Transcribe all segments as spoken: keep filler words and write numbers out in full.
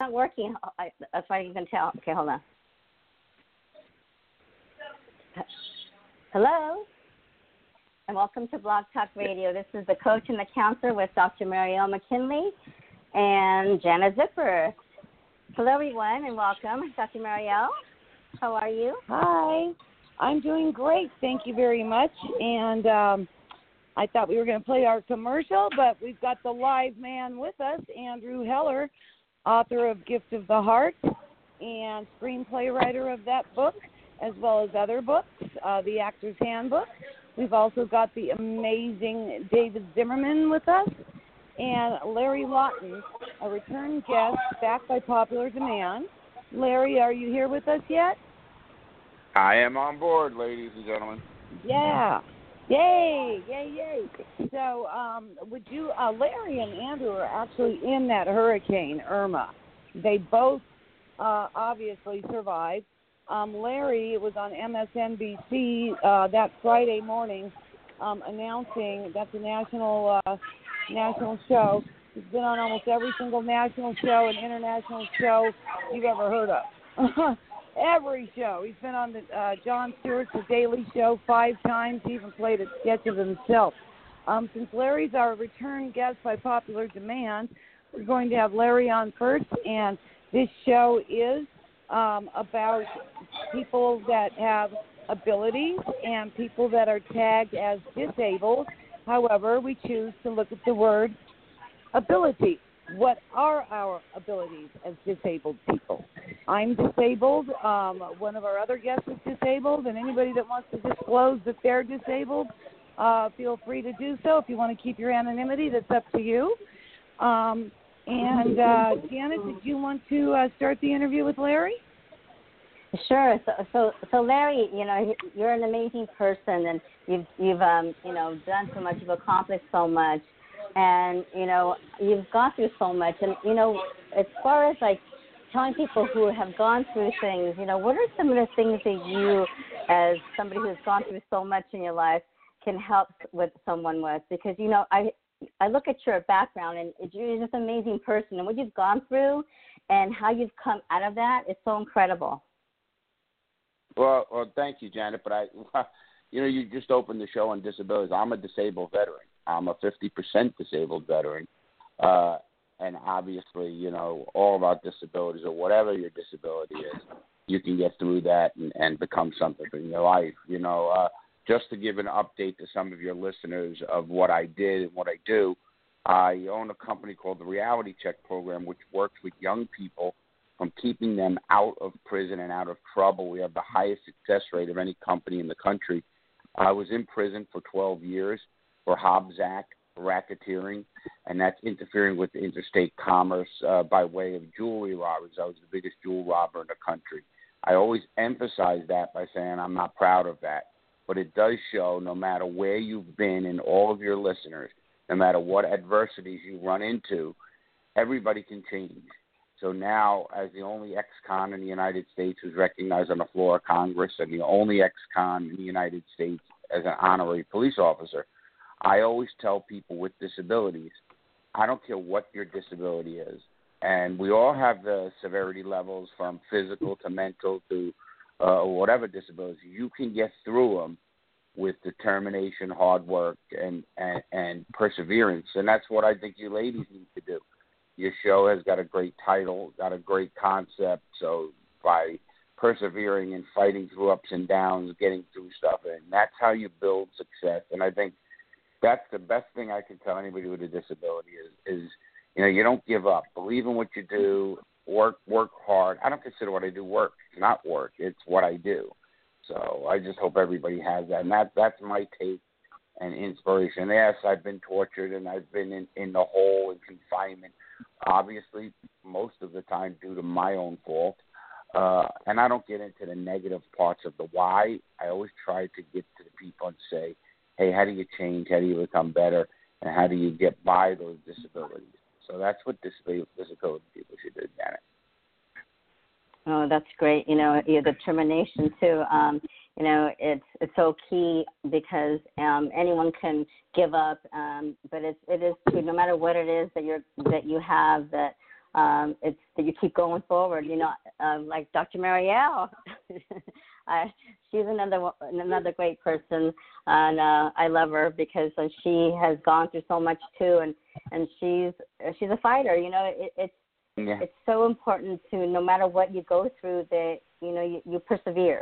not working. I, that's why you can tell. Okay, hold on. Hello, and welcome to Blog Talk Radio. This is the Coach and the Counselor with Doctor Marielle McKinley and Jana Zipper. Hello, everyone, and welcome. Doctor Marielle, how are you? Hi. I'm doing great. Thank you very much. And um, I thought we were going to play our commercial, but we've got the live man with us, Andrew Heller, author of Gift of the Heart and screenplay writer of that book, as well as other books, uh, The Actor's Handbook. We've also got the amazing David Zimmerman with us, and Larry Lawton, a return guest back by popular demand. Larry, are you here with us yet? I am on board, ladies and gentlemen. Yeah. Yay, yay, yay. So um, would you, uh, Larry and Andrew are actually in that hurricane, Irma. They both uh, obviously survived. Um, Larry was on M S N B C uh, that Friday morning um, announcing that's a national uh, national show. He's been on almost every single national show and international show you've ever heard of. Every show. He's been on the uh, Jon Stewart's The Daily Show five times. He even played a sketch of himself. Um, since Larry's our return guest by popular demand, we're going to have Larry on first. And this show is um, about people that have abilities and people that are tagged as disabled. However, we choose to look at the word ability. What are our abilities as disabled people? I'm disabled. Um, one of our other guests is disabled, and anybody that wants to disclose that they're disabled, uh, feel free to do so. If you want to keep your anonymity, that's up to you. Um, and uh, Janet, did you want to uh, start the interview with Larry? Sure. So, so, so Larry, you know, you're an amazing person, and you've, you've, um, you know, done so much. You've accomplished so much. And, you know, you've gone through so much. And, you know, as far as, like, telling people who have gone through things, you know, what are some of the things that you, as somebody who's gone through so much in your life, can help with someone with? Because, you know, I I look at your background, and you're just an amazing person. And what you've gone through and how you've come out of that is so incredible. Well, well, thank you, Janet. But, I, you know, you just opened the show on disabilities. I'm a disabled veteran. I'm a fifty percent disabled veteran, uh, and obviously, you know, all about disabilities or whatever your disability is, you can get through that and, and become something in your life. You know, uh, just to give an update to some of your listeners of what I did and what I do, I own a company called the Reality Check Program, which works with young people from keeping them out of prison and out of trouble. We have the highest success rate of any company in the country. I was in prison for twelve years. For Hobbs Act, racketeering, and that's interfering with interstate commerce uh, by way of jewelry robberies. I was the biggest jewel robber in the country. I always emphasize that by saying I'm not proud of that, but it does show no matter where you've been and all of your listeners, no matter what adversities you run into, everybody can change. So now, as the only ex-con in the United States who's recognized on the floor of Congress and the only ex-con in the United States as an honorary police officer, I always tell people with disabilities, I don't care what your disability is, and we all have the severity levels from physical to mental to uh, whatever disability. You can get through them with determination, hard work, and, and, and perseverance, and that's what I think you ladies need to do. Your show has got a great title, got a great concept, so by persevering and fighting through ups and downs, getting through stuff, and that's how you build success, and I think that's the best thing I can tell anybody with a disability is, is, you know, you don't give up. Believe in what you do. Work, work hard. I don't consider what I do work. It's not work. It's what I do. So I just hope everybody has that. And that, that's my take and inspiration. Yes, I've been tortured and I've been in, in the hole and confinement, obviously most of the time due to my own fault. Uh, and I don't get into the negative parts of the why. I always try to get to the people and say, hey, how do you change? How do you become better? And how do you get by those disabilities? So that's what disability, disability people should do, Janet. Oh, that's great. You know, your determination too. Um, you know, it's it's so key because um, anyone can give up, um, but it's it is true. No matter what it is that you're that you have that um, it's that you keep going forward. You know, uh, like Doctor Marielle, I, she's another one- another great person, and uh, I love her because uh, she has gone through so much too, and, and she's she's a fighter. You know, it, it's Yeah. it's so important to, no matter what you go through, that you know you, you persevere.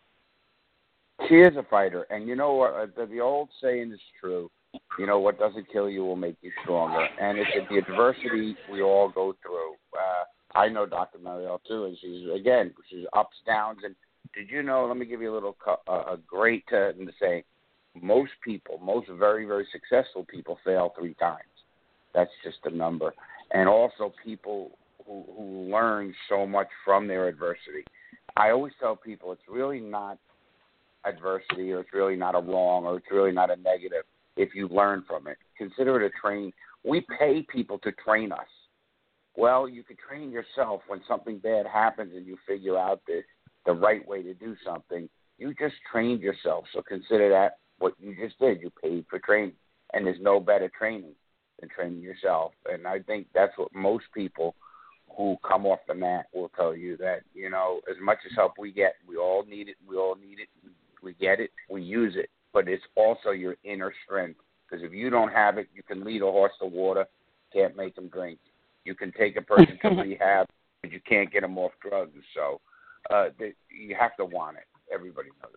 She is a fighter, and you know what? Uh, the, the old saying is true. You know, what doesn't kill you will make you stronger, and it's the adversity we all go through. Uh, I know Doctor Marielle too, and she's again she's ups, downs, and did you know? Let me give you a little uh, a great uh, say. Most people, most very very successful people, fail three times. That's just a number, and also people who, who learn so much from their adversity. I always tell people it's really not adversity, or it's really not a wrong, or it's really not a negative if you learn from it. Consider it a train. We pay people to train us. Well, you can train yourself when something bad happens and you figure out the, the right way to do something. You just trained yourself. So consider that what you just did. You paid for training. And there's no better training than training yourself. And I think that's what most people who come off the mat will tell you, that, you know, as much as help we get, we all need it. We all need it. We get it. We use it. But it's also your inner strength, because if you don't have it, you can lead a horse to water, can't make him drink. You can take a person to rehab, but you can't get them off drugs. So uh, they, you have to want it. Everybody knows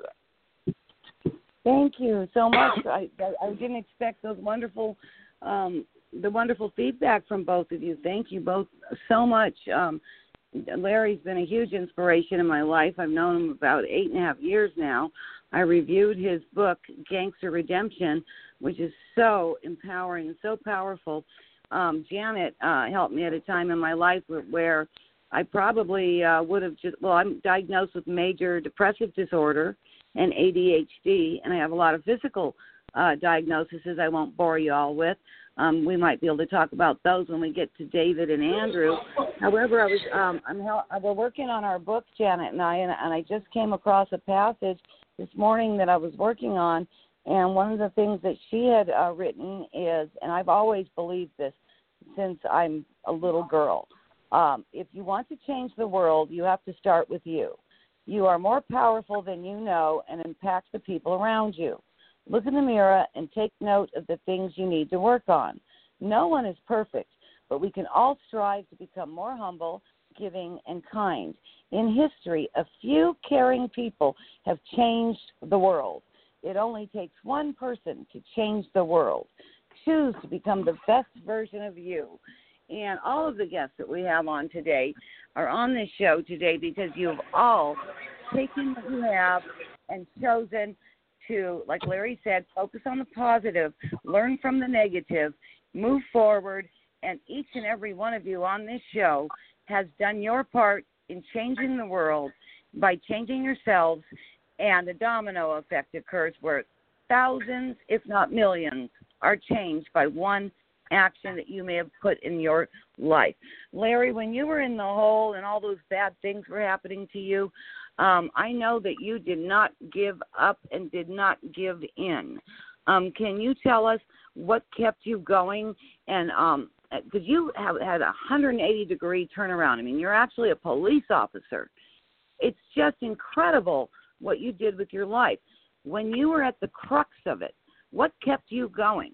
that. Thank you so much. I, I, I didn't expect those wonderful, um, the wonderful feedback from both of you. Thank you both so much. Um, Larry's been a huge inspiration in my life. I've known him about eight and a half years now. I reviewed his book, Gangster Redemption, which is so empowering and so powerful. Um, Janet uh, helped me at a time in my life where, where I probably uh, would have just, well, I'm diagnosed with major depressive disorder and A D H D, and I have a lot of physical uh, diagnoses I won't bore you all with. Um, we might be able to talk about those when we get to David and Andrew. However, I was um, I'm hel- we're working on our book, Janet and I, and, and I just came across a passage this morning that I was working on, and one of the things that she had uh, written is, and I've always believed this since I'm a little girl, um, if you want to change the world, you have to start with you. You are more powerful than you know and impact the people around you. Look in the mirror and take note of the things you need to work on. No one is perfect, but we can all strive to become more humble, giving, and kind. In history, a few caring people have changed the world. It only takes one person to change the world. Choose to become the best version of you. And all of the guests that we have on today are on this show today because you have all taken what you have and chosen to, like Larry said, focus on the positive, learn from the negative, move forward, and each and every one of you on this show has done your part in changing the world by changing yourselves, and the domino effect occurs where thousands, if not millions, are changed by one action that you may have put in your life. Larry, when you were in the hole and all those bad things were happening to you, um, I know that you did not give up and did not give in. Um, can you tell us what kept you going? And um, because you have had a one hundred eighty degree turnaround. I mean, you're actually a police officer. It's just incredible what you did with your life. When you were at the crux of it, what kept you going?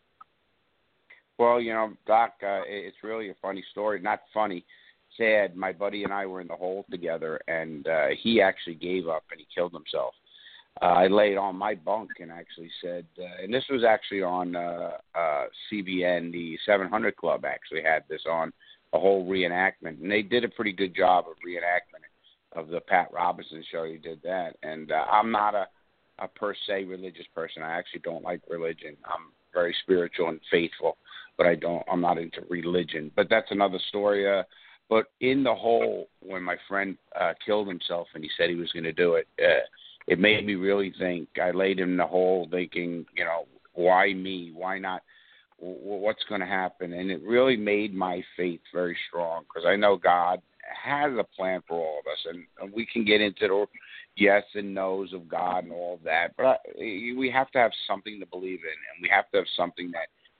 Well, you know, Doc, uh, it's really a funny story. Not funny, sad. My buddy and I were in the hole together, and uh, he actually gave up and he killed himself. Uh, I laid on my bunk and actually said, uh, and this was actually on uh, uh, C B N, the seven hundred Club actually had this on, a whole reenactment. And they did a pretty good job of reenactment of the Pat Robertson show. He did that. And uh, I'm not a, a per se religious person. I actually don't like religion. I'm very spiritual and faithful, but I don't, I'm not into religion. But that's another story. Uh, but in the hole, when my friend uh, killed himself and he said he was going to do it, uh, it made me really think. I laid in the hole thinking, you know, why me? Why not? W- what's going to happen? And it really made my faith very strong, because I know God has a plan for all of us, and, and we can get into the yes and no's of God and all of that, but I, we have to have something to believe in, and we have to have something that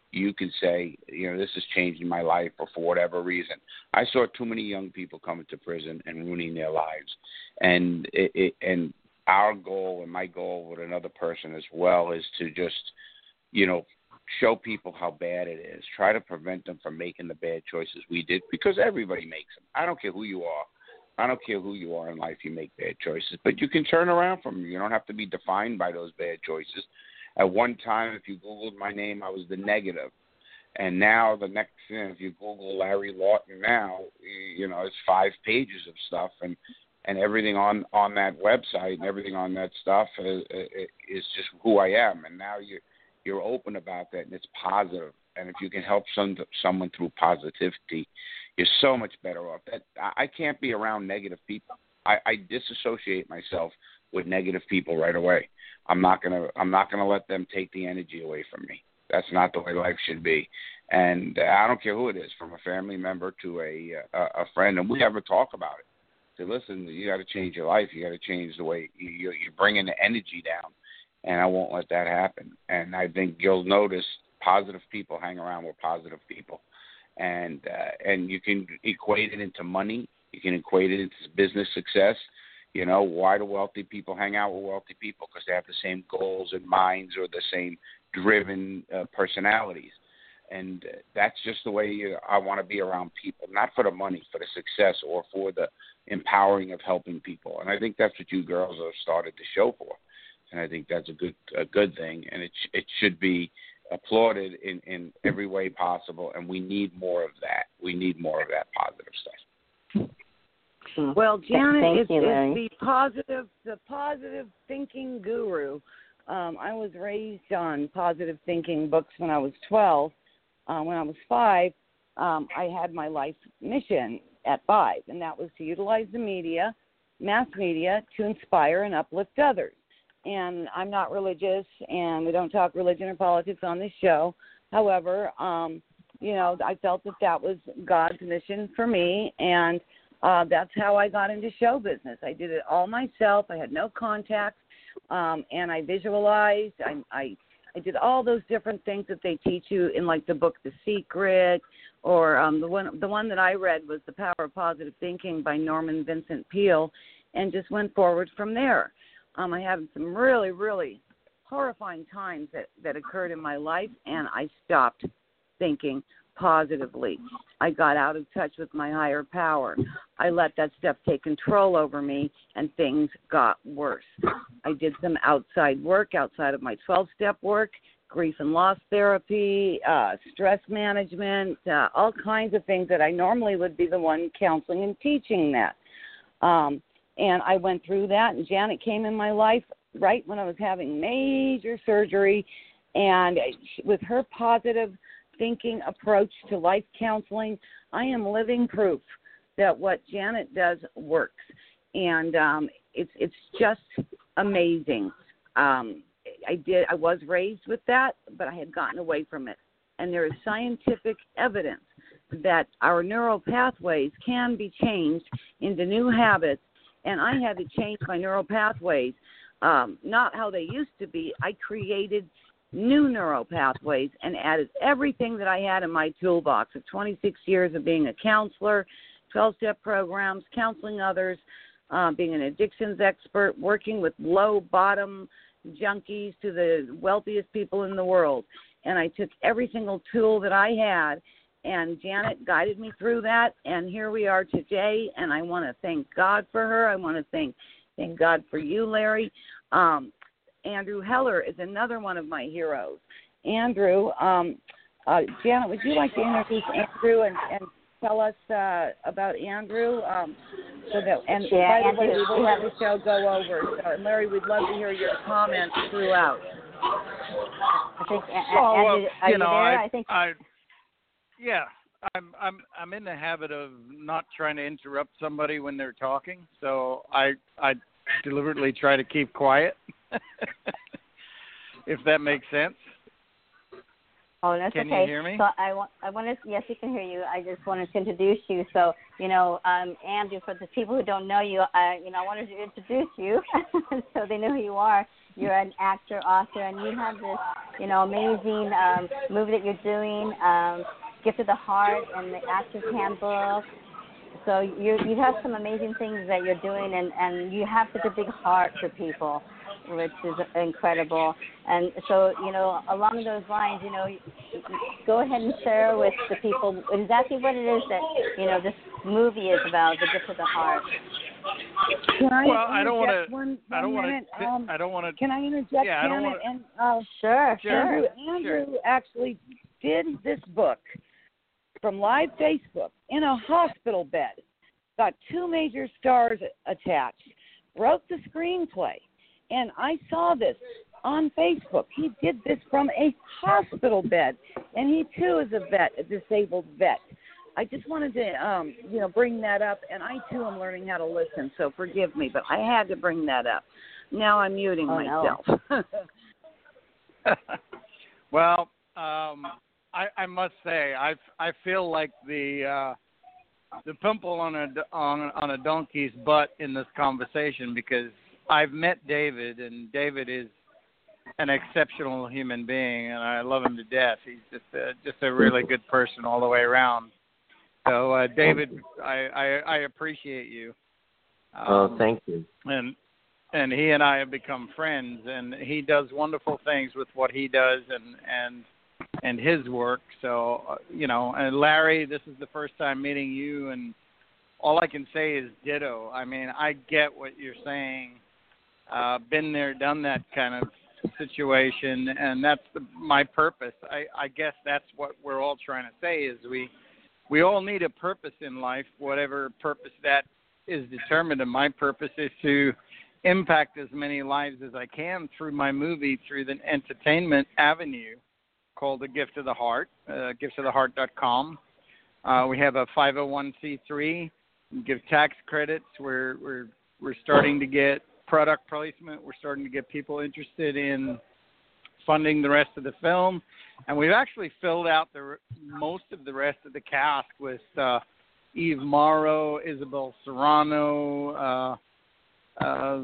you can say, you know, this is changing my life, or for whatever reason. I saw too many young people coming to prison and ruining their lives, and it, it, and our goal and my goal with another person as well is to just, you know, show people how bad it is. Try to prevent them from making the bad choices we did, because everybody makes them. I don't care who you are. I don't care who you are in life. You make bad choices, but you can turn around from them. You don't have to be defined by those bad choices. At one time, if you Googled my name, I was the negative. And now the next thing, if you Google Larry Lawton now, you know, it's five pages of stuff, and, and everything on, on that website and everything on that stuff is, is just who I am. And now you're, you're open about that, and it's positive. And if you can help some, someone through positivity, you're so much better off. That I can't be around negative people. I, I disassociate myself with negative people right away. I'm not gonna I'm not gonna let them take the energy away from me. That's not the way life should be. And uh, I don't care who it is, from a family member to a a, a friend, and we have a talk about it. Say, listen, you got to change your life. You got to change the way you, you, you're bringing the energy down, and I won't let that happen. And I think you'll notice positive people hang around with positive people, and uh, and you can equate it into money. You can equate it into business success. You know, why do wealthy people hang out with wealthy people? Because they have the same goals and minds, or the same driven uh, personalities. And uh, that's just the way uh, I want to be around people, not for the money, for the success, or for the empowering of helping people. And I think that's what you girls have started the show for. And I think that's a good a good thing. And it, it should be applauded in, in every way possible. And we need more of that. We need more of that positive stuff. Well, Janet Thank is, you, is the positive, the positive thinking guru. Um, I was raised on positive thinking books when I was twelve. Uh, when I was five, um, I had my life mission at five, and that was to utilize the media, mass media, to inspire and uplift others. And I'm not religious, and we don't talk religion or politics on this show. However, um, you know, I felt that that was God's mission for me, and Uh, that's how I got into show business. I did it all myself. I had no contacts, um, and I visualized. I, I I did all those different things that they teach you in, like the book The Secret, or um, the one the one that I read was The Power of Positive Thinking by Norman Vincent Peale, and just went forward from there. Um, I had some really, really horrifying times that, that occurred in my life, and I stopped thinking positively. I got out of touch with my higher power. I let that stuff take control over me, and things got worse. I did some outside work, outside of my twelve-step work, grief and loss therapy, uh, stress management, uh, all kinds of things that I normally would be the one counseling and teaching that. Um, and I went through that, and Janet came in my life right when I was having major surgery, and with her positive thinking approach to life counseling, I am living proof that what Janet does works, and um, it's it's just amazing. Um, I did I was raised with that, but I had gotten away from it, and there is scientific evidence that our neural pathways can be changed into new habits, and I had to change my neural pathways, um, not how they used to be. I created new neural pathways and added everything that I had in my toolbox of twenty-six years of being a counselor, twelve-step programs, counseling others, uh, being an addictions expert, working with low-bottom junkies to the wealthiest people in the world. And I took every single tool that I had, and Janet guided me through that, and here we are today, and I want to thank God for her. I want to thank, thank God for you, Larry. Um, Andrew Heller is another one of my heroes. Andrew, um, uh, Janet, would you like to introduce Andrew and, and tell us uh, about Andrew? Um, so that, and yeah, by the way, Andrew, we will have the show go over. So, and Larry, we'd love to hear your comments throughout. I think, Well, Andrew, uh, are you you know, there? I, I think. I, yeah, I'm, I'm, I'm in the habit of not trying to interrupt somebody when they're talking, so I, I deliberately try to keep quiet. If that makes sense. Oh, that's Can okay. you hear me? So I want, I wanted, yes, we can hear you. I just wanted to introduce you. So, you know, um, Andrew, for the people who don't know you, uh, you know, I wanted to introduce you so they know who you are. You're an actor, author, and you have this, you know, amazing um, movie that you're doing, um, Gift of the Heart, and the Actor's Handbook. So you you have some amazing things that you're doing, and, and you have such a big heart for people, which is incredible. And so, you know, along those lines, you know, go ahead and share with the people exactly what it is that, you know, this movie is about, The Gift of the Heart. Can I well, I don't want to. One, one I don't want to. to. Um, I don't want to. can I interject? Yeah, I don't want to. And uh, sure, sure. Andrew, sure. Andrew sure. actually did this book from live Facebook in a hospital bed. Got two major stars attached. Wrote the screenplay, and I saw this on Facebook. He did this from a hospital bed, and he too is a vet, a disabled vet. I just wanted to, um, you know, bring that up, and I too am learning how to listen. So forgive me, but I had to bring that up. Now I'm muting oh, myself. No. Well, um, I, I must say, I, I feel like the uh, the pimple on a on on a donkey's butt in this conversation, because I've met David, and David is an exceptional human being, and I love him to death. He's just a, just a really good person all the way around. So, uh, David, I, I, I appreciate you. Um, oh, thank you. And and he and I have become friends, and he does wonderful things with what he does and and and his work. So, uh, you know, and Larry, this is the first time meeting you, and all I can say is ditto. I mean, I get what you're saying. Uh, been there, done that kind of situation, and that's the, my purpose. I, I guess that's what we're all trying to say is we we all need a purpose in life, whatever purpose that is determined. And my purpose is to impact as many lives as I can through my movie, through the entertainment avenue called The Gift of the Heart, uh, gift of the heart dot com. Uh, we have a five oh one c three, we give tax credits. We're, we're, we're starting to get product placement. We're starting to get people interested in funding the rest of the film. And we've actually filled out the most of the rest of the cast with uh, Eve Morrow, Isabel Serrano, uh, uh,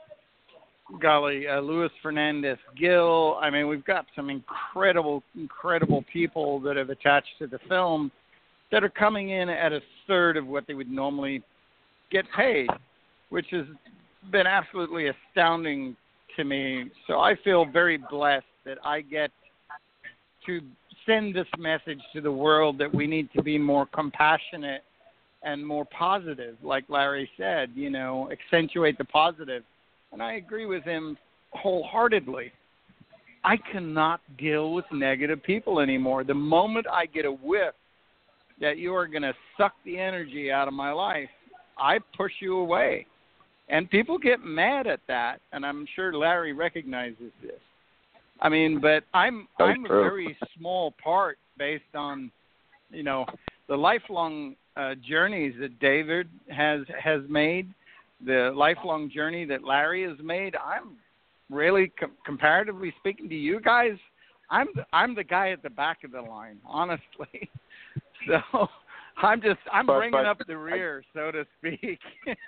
golly, uh, Luis Fernandez Gill. I mean, we've got some incredible, incredible people that have attached to the film that are coming in at a third of what they would normally get paid, which has been absolutely astounding to me. So I feel very blessed that I get to send this message to the world that we need to be more compassionate and more positive, like Larry said, you know, accentuate the positive. And I agree with him wholeheartedly. I cannot deal with negative people anymore. The moment I get a whiff that you are going to suck the energy out of my life, I push you away. And people get mad at that, and I'm sure Larry recognizes this. I mean, but I'm That's I'm true. a very small part based on, you know, the lifelong uh, journeys that David has has made, the lifelong journey that Larry has made. I'm really, com- comparatively speaking to you guys, I'm the, I'm the guy at the back of the line, honestly. So I'm just I'm But- bringing but up the rear, so to speak.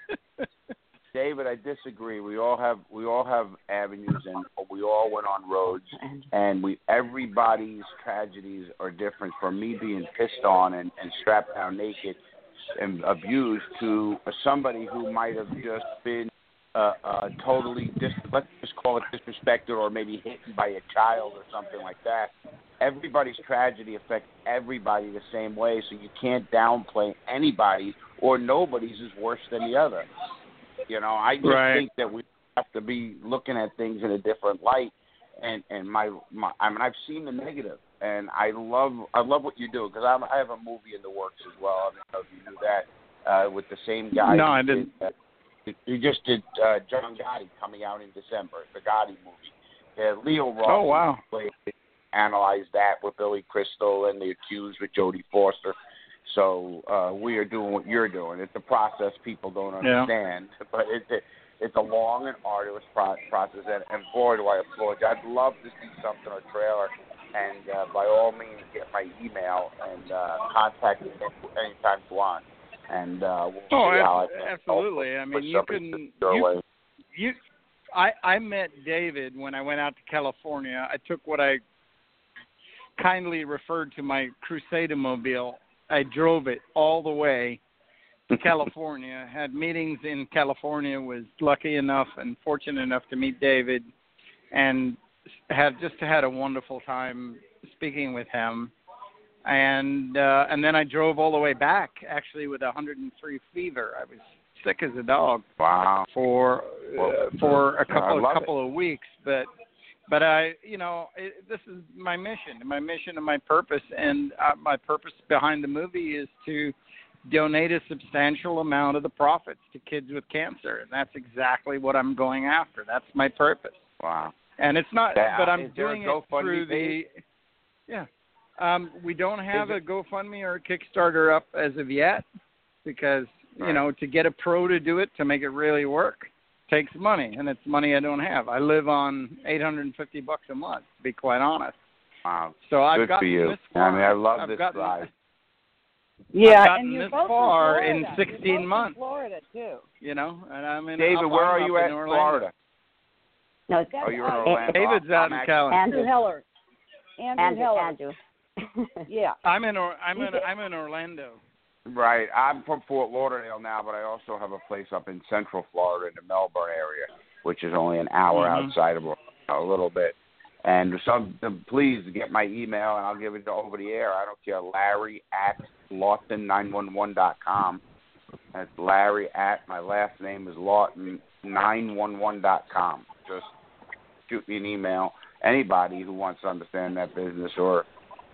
David, I disagree. We all have we all have avenues, and we all went on roads, and we everybody's tragedies are different. From me being pissed on and, and strapped down naked and abused to somebody who might have just been uh, uh, totally dis- let's just call it disrespected, or maybe hit by a child or something like that. Everybody's tragedy affects everybody the same way, so you can't downplay anybody, or nobody's is worse than the other. You know, I just Right. think that we have to be looking at things in a different light. And and my, my I mean, I've seen the negative, and I love I love what you do, because I have a movie in the works as well. I don't know if you knew that, uh, with the same guy. No, who I didn't. Did, uh, he just did uh, John Gotti coming out in December, the Gotti movie. Uh, Leo Ross. Oh, wow. Played, analyzed that with Billy Crystal and The Accused with Jodie Foster. So uh, we are doing what you're doing. It's a process people don't understand, yeah. but it's a, it's a long and arduous pro- process. And, and boy, do I applaud you. I'd love to see something, a trailer and uh, by all means, get my email and uh, contact me anytime you want. And uh, we'll oh, see how ab- I absolutely. I mean, you can. You, you, I I met David when I went out to California. I took what I kindly referred to my Crusader-mobile. I drove it all the way to California, had meetings in California, was lucky enough and fortunate enough to meet David, and had just had a wonderful time speaking with him. And uh, and then I drove all the way back, actually, with one hundred three fever. I was sick as a dog. Wow. For uh, for a couple a couple it. of weeks, but but I you know it, this is my mission, my mission and my purpose, and uh, my purpose behind the movie is to donate a substantial amount of the profits to kids with cancer, and that's exactly what I'm going after. That's my purpose. Wow. And it's not, yeah, but I'm doing it through the yeah. Um, we don't have a GoFundMe or a Kickstarter up as of yet because, you right. know, to get a pro to do it, to make it really work, takes money, and it's money I don't have. I live on eight hundred fifty bucks a month, to be quite honest. Wow. So I've Good gotten for you. this far. I mean, I love I've this gotten, ride. Yeah, I've gotten and you're this both far in, in Florida. sixteen you're both months. In Florida too. You know, and I'm in. David, up, where I'm are you up at in in Orlando. Florida? No, it's Oh, you're in uh, Orlando. David's out I'm in California. Andrew Andrew. Heller. Andrew, Andrew. Heller. Andrew. Yeah. I'm in. Or, I'm in. I'm in Orlando. Right. I'm from Fort Lauderdale now, but I also have a place up in Central Florida in the Melbourne area, which is only an hour Mm-hmm. outside of Orlando, a little bit. And so please get my email, and I'll give it over the air. I don't care. Larry at Lawton nine one one dot com. That's Larry at, my last name is Lawton nine one one dot com. Just shoot me an email. Anybody who wants to understand that business or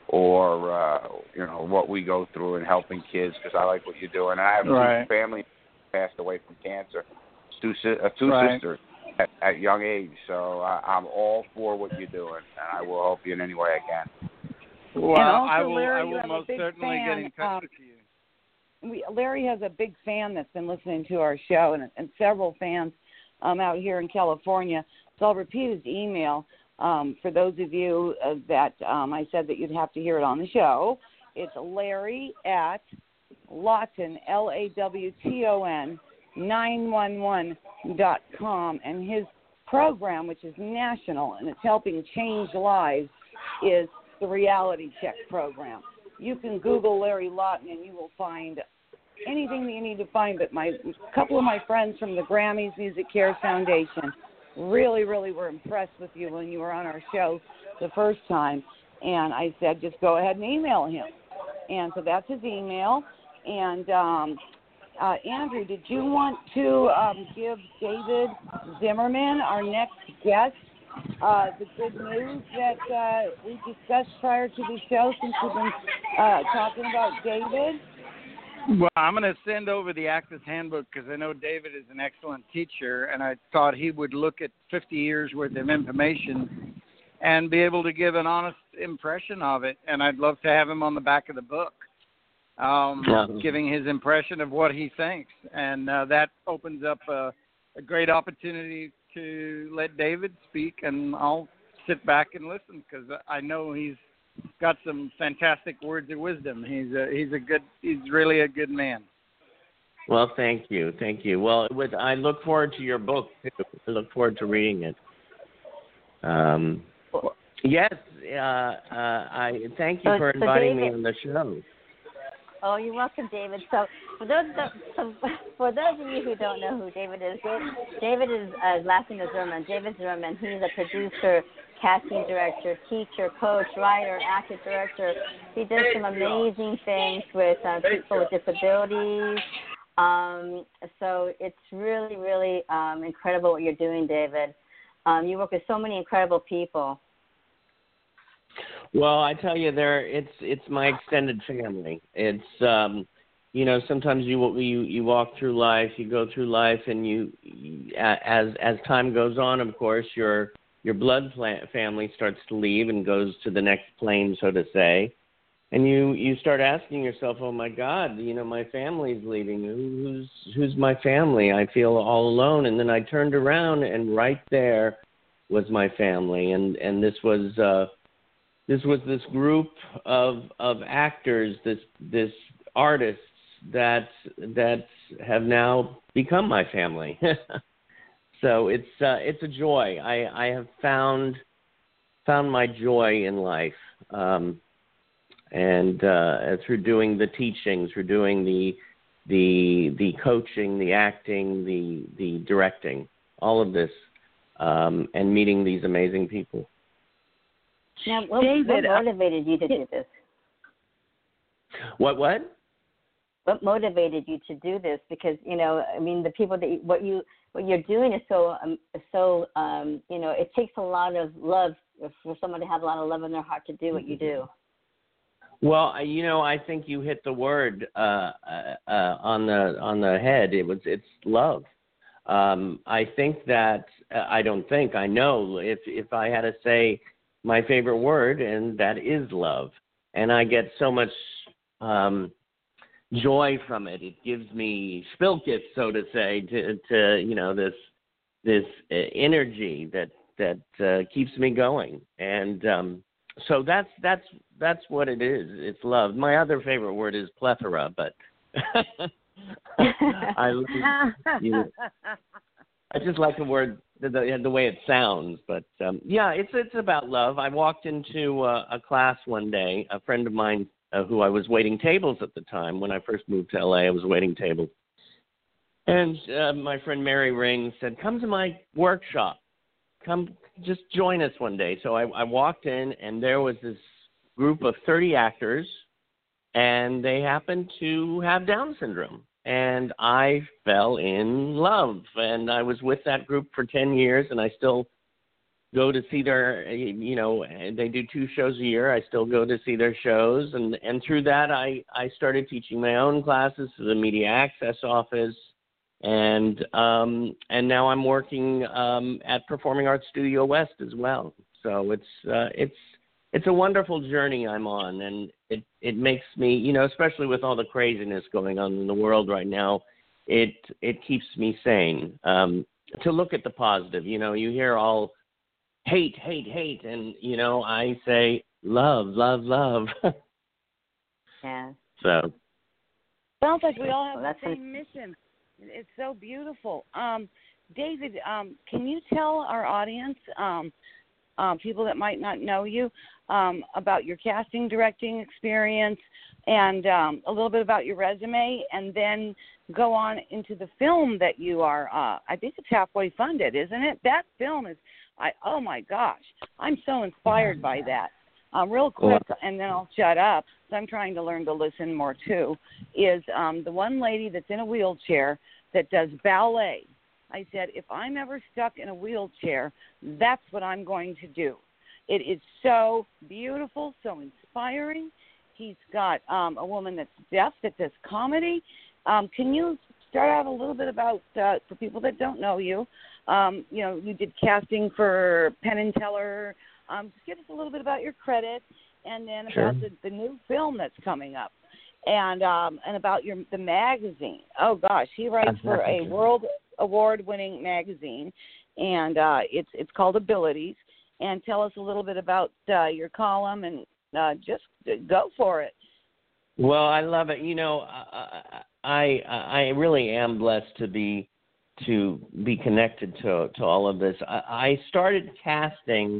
or uh, you know what we go through in helping kids, because I like what you're doing. And I have right. two family passed away from cancer, two uh, two right. sisters at, at young age. So uh, I'm all for what you're doing, and I will help you in any way I can. Well, also, I will. Larry, I will I'm most a big certainly fan, get in touch um, with you. We, Larry has a big fan that's been listening to our show, and, and several fans um, out here in California. So I'll repeat his email um, for those of you uh, that um, I said that you'd have to hear it on the show. It's Larry at Lawton, L A W T O N, nine one one dot com, and his program, which is national and it's helping change lives, is the Reality Check program. You can Google Larry Lawton and you will find anything that you need to find. But my a couple of my friends from the Grammys Music Care Foundation really, really were impressed with you when you were on our show the first time. And I said, just go ahead and email him. And so that's his email. And um, uh, Andrew, did you want to um, give David Zimmerman, our next guest, Uh, the good news that uh, we discussed prior to the show, since we've been uh, talking about David? Well, I'm going to send over the Actors Handbook because I know David is an excellent teacher, and I thought he would look at fifty years worth of information and be able to give an honest impression of it. And I'd love to have him on the back of the book, um, yeah. giving his impression of what he thinks. And uh, that opens up a, a great opportunity to let David speak, and I'll sit back and listen because I know he's got some fantastic words of wisdom. He's a, he's a good, he's really a good man. Well, thank you, thank you. Well, with, I look forward to your book too. I look forward to reading it. Um, yes, uh, uh, I thank you so, for so inviting David, me on the show. Oh, you're welcome, David. So for those that, so for those of you who don't know who David is, David is uh, last name is Zimmerman. David Zimmerman. He's a producer, casting director, teacher, coach, writer, actor, director. He does some amazing things with uh, people with disabilities. Um, so it's really, really um, incredible what you're doing, David. Um, you work with so many incredible people. Well, I tell you, there it's it's my extended family. It's um, you know, sometimes you you you walk through life, you go through life, and you as as time goes on, of course, your your blood family starts to leave and goes to the next plane, so to say, and you you start asking yourself, oh my God, you know, my family's leaving. Who's who's my family? I feel all alone. And then I turned around, and right there was my family, and and this was. Uh, this was this group of of actors, this this artists that that have now become my family. So it's uh, it's a joy. I, I have found found my joy in life, um, and uh, through doing the teaching, through doing the the the coaching, the acting, the the directing, all of this, um, and meeting these amazing people. Now, what, David, what motivated you to do this? What what? What motivated you to do this? Because you know, I mean, the people that you, what you what you're doing is so um, so um, you know, it takes a lot of love for someone to have a lot of love in their heart to do what you do. Well, you know, I think you hit the word uh, uh, uh, on the on the head. It was it's love. Um, I think that uh, I don't think I know if if I had to say my favorite word, and that is love. And I get so much um, joy from it. It gives me spilkits, so to say, to, to you know this this uh, energy that that uh, keeps me going. And um, so that's that's that's what it is. It's love. My other favorite word is plethora, but I you know, I just like the word the, the the way it sounds. But um, yeah, it's it's about love. I walked into uh, a class one day. A friend of mine uh, who I was waiting tables at the time when I first moved to L A. I was waiting tables, and uh, my friend Mary Ring said, "Come to my workshop. Come, just join us one day." So I, I walked in, and there was this group of thirty actors, and they happened to have Down syndrome. And I fell in love, and I was with that group for ten years, and I still go to see their, you know, they do two shows a year. I still go to see their shows, and, and through that, I, I started teaching my own classes to the Media Access Office, and um, and now I'm working um, at Performing Arts Studio West as well. So it's uh, it's it's a wonderful journey I'm on, and it, it makes me, you know, especially with all the craziness going on in the world right now, it it keeps me sane. Um, to look at the positive, you know, you hear all hate, hate, hate, and, you know, I say love, love, love. Yeah. So. Sounds like we all have Well, the same mission. It's so beautiful. Um, David, um, can you tell our audience, um, um, people that might not know you, um, about your casting directing experience and um, a little bit about your resume, and then go on into the film that you are, uh, I think it's halfway funded, isn't it? That film is, I oh my gosh, I'm so inspired by that. Um, real quick, and then I'll shut up, because I'm trying to learn to listen more too, is um, the one lady that's in a wheelchair that does ballet. I said, if I'm ever stuck in a wheelchair, that's what I'm going to do. It is so beautiful, so inspiring. He's got um, a woman that's deaf that does comedy. Um, can you start out a little bit about, uh, for people that don't know you, um, you know, you did casting for Penn and Teller. Um, just give us a little bit about your credits, and then Sure. about the, the new film that's coming up, and um, and about your the magazine. Oh gosh, he writes for a World Award-winning magazine, and uh, it's it's called Abilities. And tell us a little bit about uh, your column, and uh, just go for it. Well, I love it. You know, I, I I really am blessed to be to be connected to to all of this. I, I started casting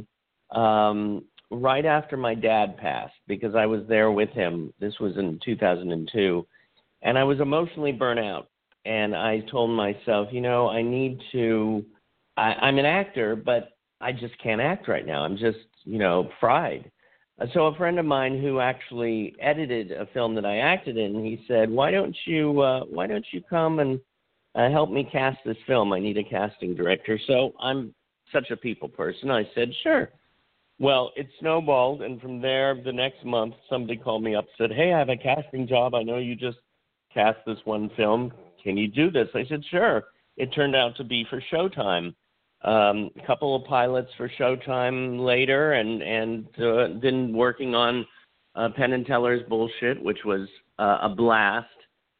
um, right after my dad passed, because I was there with him. This was in two thousand two, and I was emotionally burnt out. And I told myself, you know, I need to. I, I'm an actor, but I just can't act right now. I'm just, you know, fried. So a friend of mine who actually edited a film that I acted in, he said, "Why don't you, uh, why don't you come and uh, help me cast this film? I need a casting director." So I'm such a people person. I said, "Sure." Well, it snowballed, and from there, the next month, somebody called me up and said, "Hey, I have a casting job. I know you just cast this one film. Can you do this?" I said, "Sure." It turned out to be for Showtime. Um, a couple of pilots for Showtime later, and and uh, then working on uh, Penn and Teller's Bullshit, which was uh, a blast,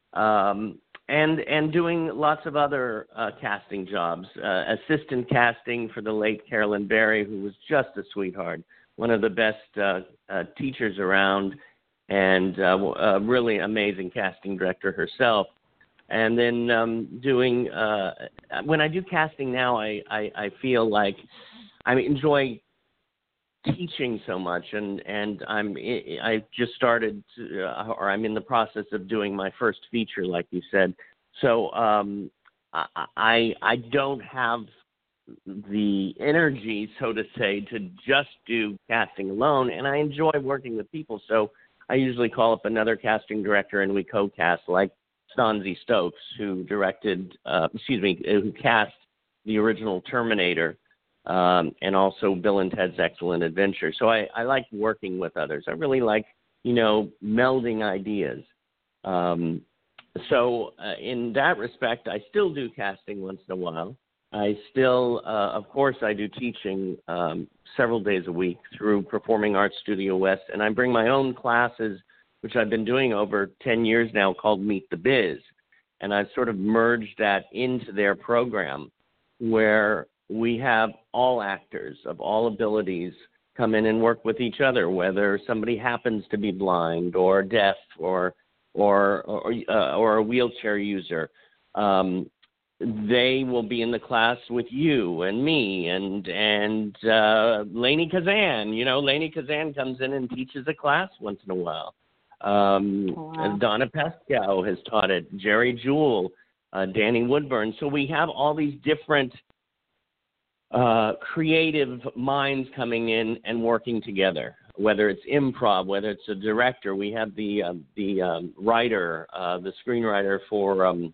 um, and and doing lots of other uh, casting jobs, uh, assistant casting for the late Carolyn Berry, who was just a sweetheart, one of the best uh, uh, teachers around, and uh, a really amazing casting director herself. And then um, doing uh, when I do casting now, I, I, I feel like I enjoy teaching so much, and and I'm I just started to, uh, or I'm in the process of doing my first feature, like you said. So um, I, I I don't have the energy, so to say, to just do casting alone, and I enjoy working with people. So I usually call up another casting director, and we co-cast, like Stanzi Stokes, who directed, uh, excuse me, who cast the original Terminator, um, and also Bill and Ted's Excellent Adventure. So I, I like working with others. I really like, you know, melding ideas. Um, so uh, in that respect, I still do casting once in a while. I still, uh, of course, I do teaching um, several days a week through Performing Arts Studio West, and I bring my own classes, which I've been doing over ten years now, called Meet the Biz. And I've sort of merged that into their program, where we have all actors of all abilities come in and work with each other, whether somebody happens to be blind or deaf or or or, uh, or a wheelchair user. Um, they will be in the class with you and me and and uh, Lainey Kazan. You know, Lainey Kazan comes in and teaches a class once in a while. Um, oh, wow. Donna Pescow has taught it, Jerry Jewell, uh, Danny Woodburn. So we have all these different uh, creative minds coming in and working together, whether it's improv, whether it's a director. We have the, uh, the um, writer, uh, the screenwriter for um,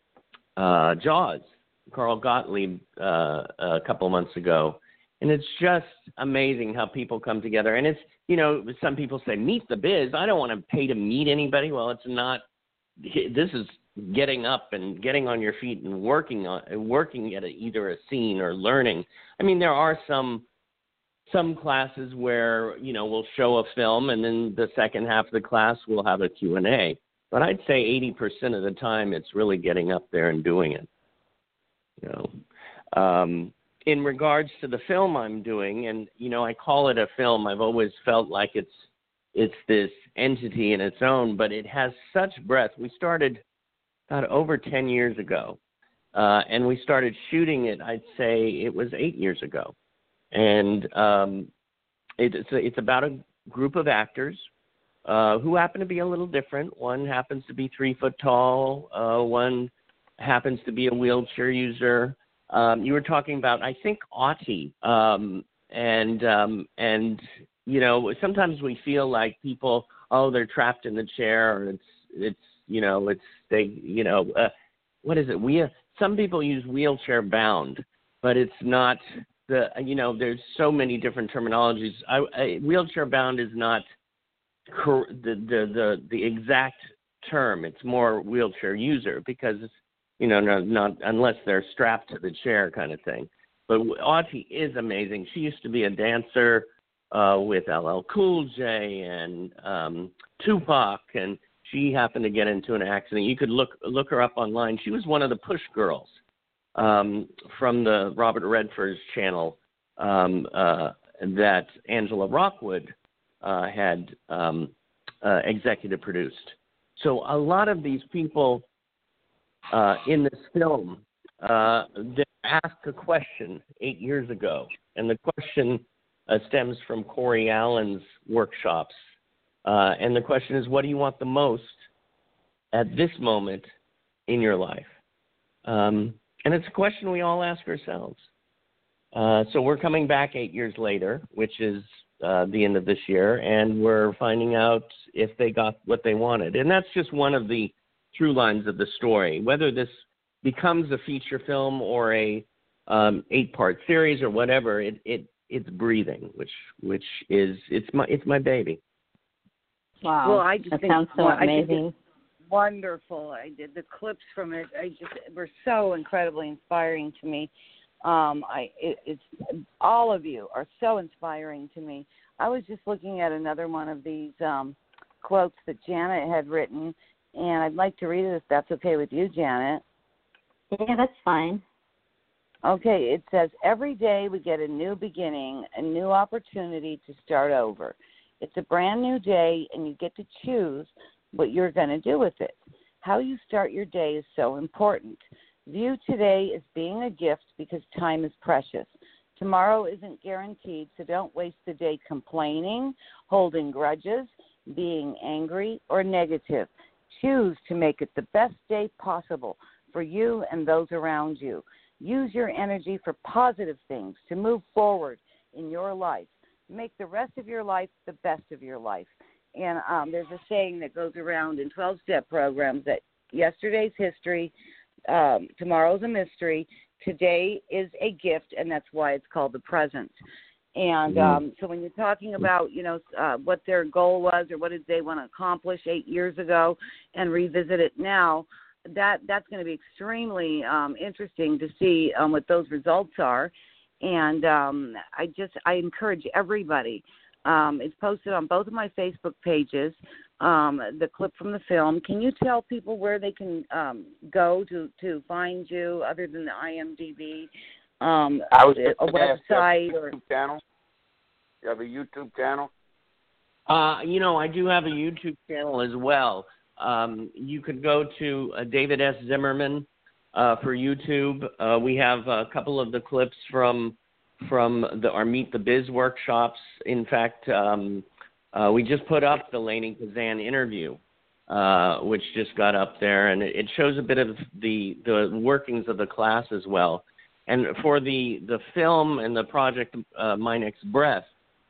uh, Jaws, Carl Gottlieb, uh, a couple of months ago. And it's just amazing how people come together. And it's, you know, some people say, meet the biz. I don't want to pay to meet anybody. Well, it's not. This is getting up and getting on your feet and working on working at a, either a scene or learning. I mean, there are some some classes where, you know, we'll show a film and then the second half of the class we'll have a Q and A. But I'd say eighty percent of the time it's really getting up there and doing it. You know. Um, In regards to the film I'm doing, and, you know, I call it a film. I've always felt like it's it's this entity in its own, but it has such breadth. We started about over ten years ago, uh, and we started shooting it, I'd say it was eight years ago. And um, it, it's, a, it's about a group of actors uh, who happen to be a little different. One happens to be three foot tall. Uh, one happens to be a wheelchair user. Um, you were talking about, I think, Authy, um, and um, and you know, sometimes we feel like people, oh, they're trapped in the chair, or it's it's you know, it's they, you know, uh, what is it? We some people use wheelchair bound, but it's not the, you know, there's so many different terminologies. I, I, wheelchair bound is not cor- the, the the the exact term. It's more wheelchair user because it's, you know, not, not unless they're strapped to the chair kind of thing. But Authy is amazing. She used to be a dancer uh, with L L Cool J and um, Tupac, and she happened to get into an accident. You could look look her up online. She was one of the Push Girls um, from the Robert Redford's channel um, uh, that Angela Rockwood uh, had um, uh, executive produced. So a lot of these people Uh, in this film, uh, they asked a question eight years ago, and the question uh, stems from Corey Allen's workshops. Uh, and the question is, what do you want the most at this moment in your life? Um, and it's a question we all ask ourselves. Uh, so we're coming back eight years later, which is uh, the end of this year, and we're finding out if they got what they wanted. And that's just one of the through lines of the story. Whether this becomes a feature film or a um, eight-part series or whatever, it, it it's breathing, which which is it's my it's my baby. Wow, well, I just that think, sounds so well, amazing. Wonderful. I did the clips from it. I just were so incredibly inspiring to me. Um, I it, it's all of you are so inspiring to me. I was just looking at another one of these um, quotes that Janet had written. And I'd like to read it if that's okay with you, Janet. Yeah, that's fine. Okay, it says every day we get a new beginning, a new opportunity to start over. It's a brand new day, and you get to choose what you're going to do with it. How you start your day is so important. View today as being a gift because time is precious. Tomorrow isn't guaranteed, so don't waste the day complaining, holding grudges, being angry, or negative. Choose to make it the best day possible for you and those around you. Use your energy for positive things to move forward in your life. Make the rest of your life the best of your life. And um, there's a saying that goes around in twelve-step programs that yesterday's history, um, tomorrow's a mystery, today is a gift, and that's why it's called the present. And um, so when you're talking about, you know, uh, what their goal was or what did they want to accomplish eight years ago and revisit it now, that that's going to be extremely um, interesting to see um, what those results are. And um, I just I encourage everybody. Um, it's posted on both of my Facebook pages, um, the clip from the film. Can you tell people where they can um, go to, to find you other than the I M D B? Um, I was a website or YouTube channel. You have a YouTube channel? Uh, you know, I do have a YouTube channel as well. Um, you could go to uh, David S. Zimmerman uh, for YouTube. Uh, we have a couple of the clips from from the, our Meet the Biz workshops. In fact, um, uh, we just put up the Lainey Kazan interview, uh, which just got up there, and it shows a bit of the, the workings of the class as well. And for the, the film and the project uh, My Next Breath,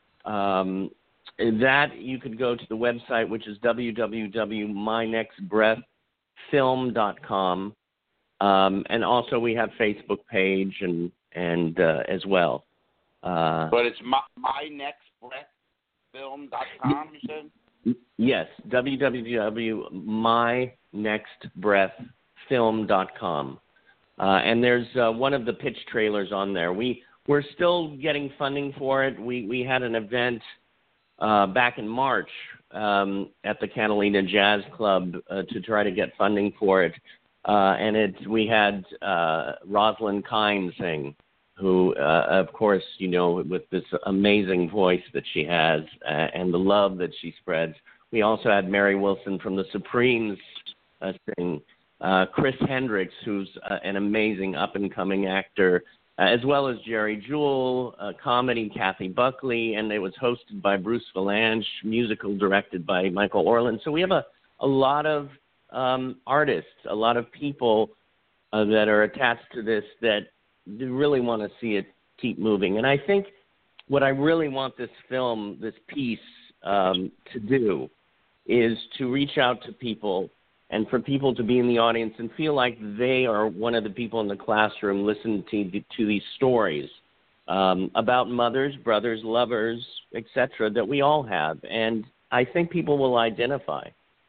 um, that you could go to the website, which is w w w dot my next breath film dot com. Um, and also we have Facebook page and, and uh, as well. Uh, but it's my, my next breath film dot com, you said? Yes, w w w dot my next breath film dot com. Uh, and there's uh, one of the pitch trailers on there. We, we're still getting funding for it. We, we had an event uh, back in March um, at the Catalina Jazz Club uh, to try to get funding for it. Uh, and it, we had uh, Rosalind Kine sing, who, uh, of course, you know, with this amazing voice that she has uh, and the love that she spreads. We also had Mary Wilson from the Supremes uh, sing. Uh, Chris Hendricks, who's uh, an amazing up-and-coming actor, uh, as well as Jerry Jewell, uh, comedy, Kathy Buckley, and it was hosted by Bruce Valanche, musical directed by Michael Orland. So we have a, a lot of um, artists, a lot of people uh, that are attached to this that really want to see it keep moving. And I think what I really want this film, this piece, um, to do is to reach out to people and for people to be in the audience and feel like they are one of the people in the classroom listening to, to these stories um, about mothers, brothers, lovers, et cetera, that we all have. And I think people will identify.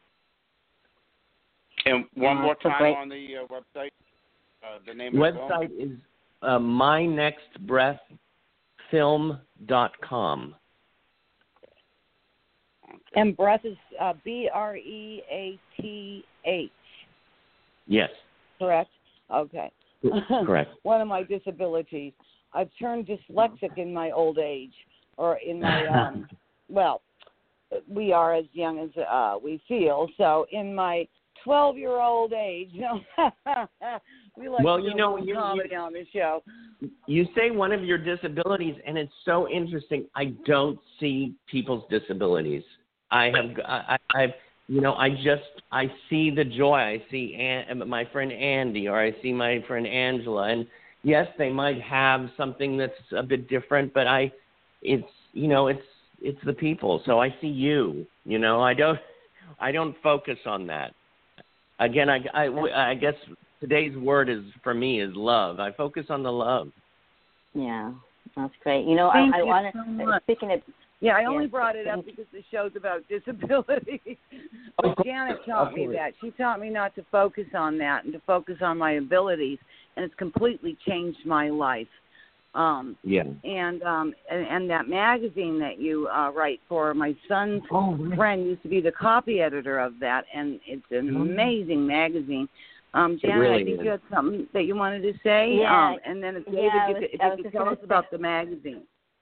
And one Uh, more so time great. on the uh, website, uh, the name Website of the film? is uh, my next breath film dot com. And breath is uh, B R E A T H. Yes. Correct? Okay. Correct. One of my disabilities. I've turned dyslexic in my old age, or in my, um, well, we are as young as uh, we feel. So in my twelve-year-old age, you know, we like well, to do you know, a little you, comedy you, on the show. You say one of your disabilities, and it's so interesting. I don't see people's disabilities. I have, I, I've, you know, I just, I see the joy. I see An- my friend Andy, or I see my friend Angela, and yes, they might have something that's a bit different, but I, it's, you know, it's, it's the people. So I see you. You know, I don't, I don't focus on that. Again, I, I, I guess today's word is for me is love. I focus on the love. Yeah, that's great. You know, Thank I, I you want so to, much. speaking of, Yeah, I only Yes, brought it up thank because the show's about disability. But Janet taught me that. She taught me not to focus on that and to focus on my abilities, and it's completely changed my life. Um, Yeah. And um, and, and that magazine that you uh, write for, my son's Oh, right. friend used to be the copy editor of that, and it's an amazing magazine. Um, Janet, really I think is. you had something that you wanted to say. Yeah. Um, and then if David, Yeah, I you was- could, if I you was could just tell gonna us say- about the magazine.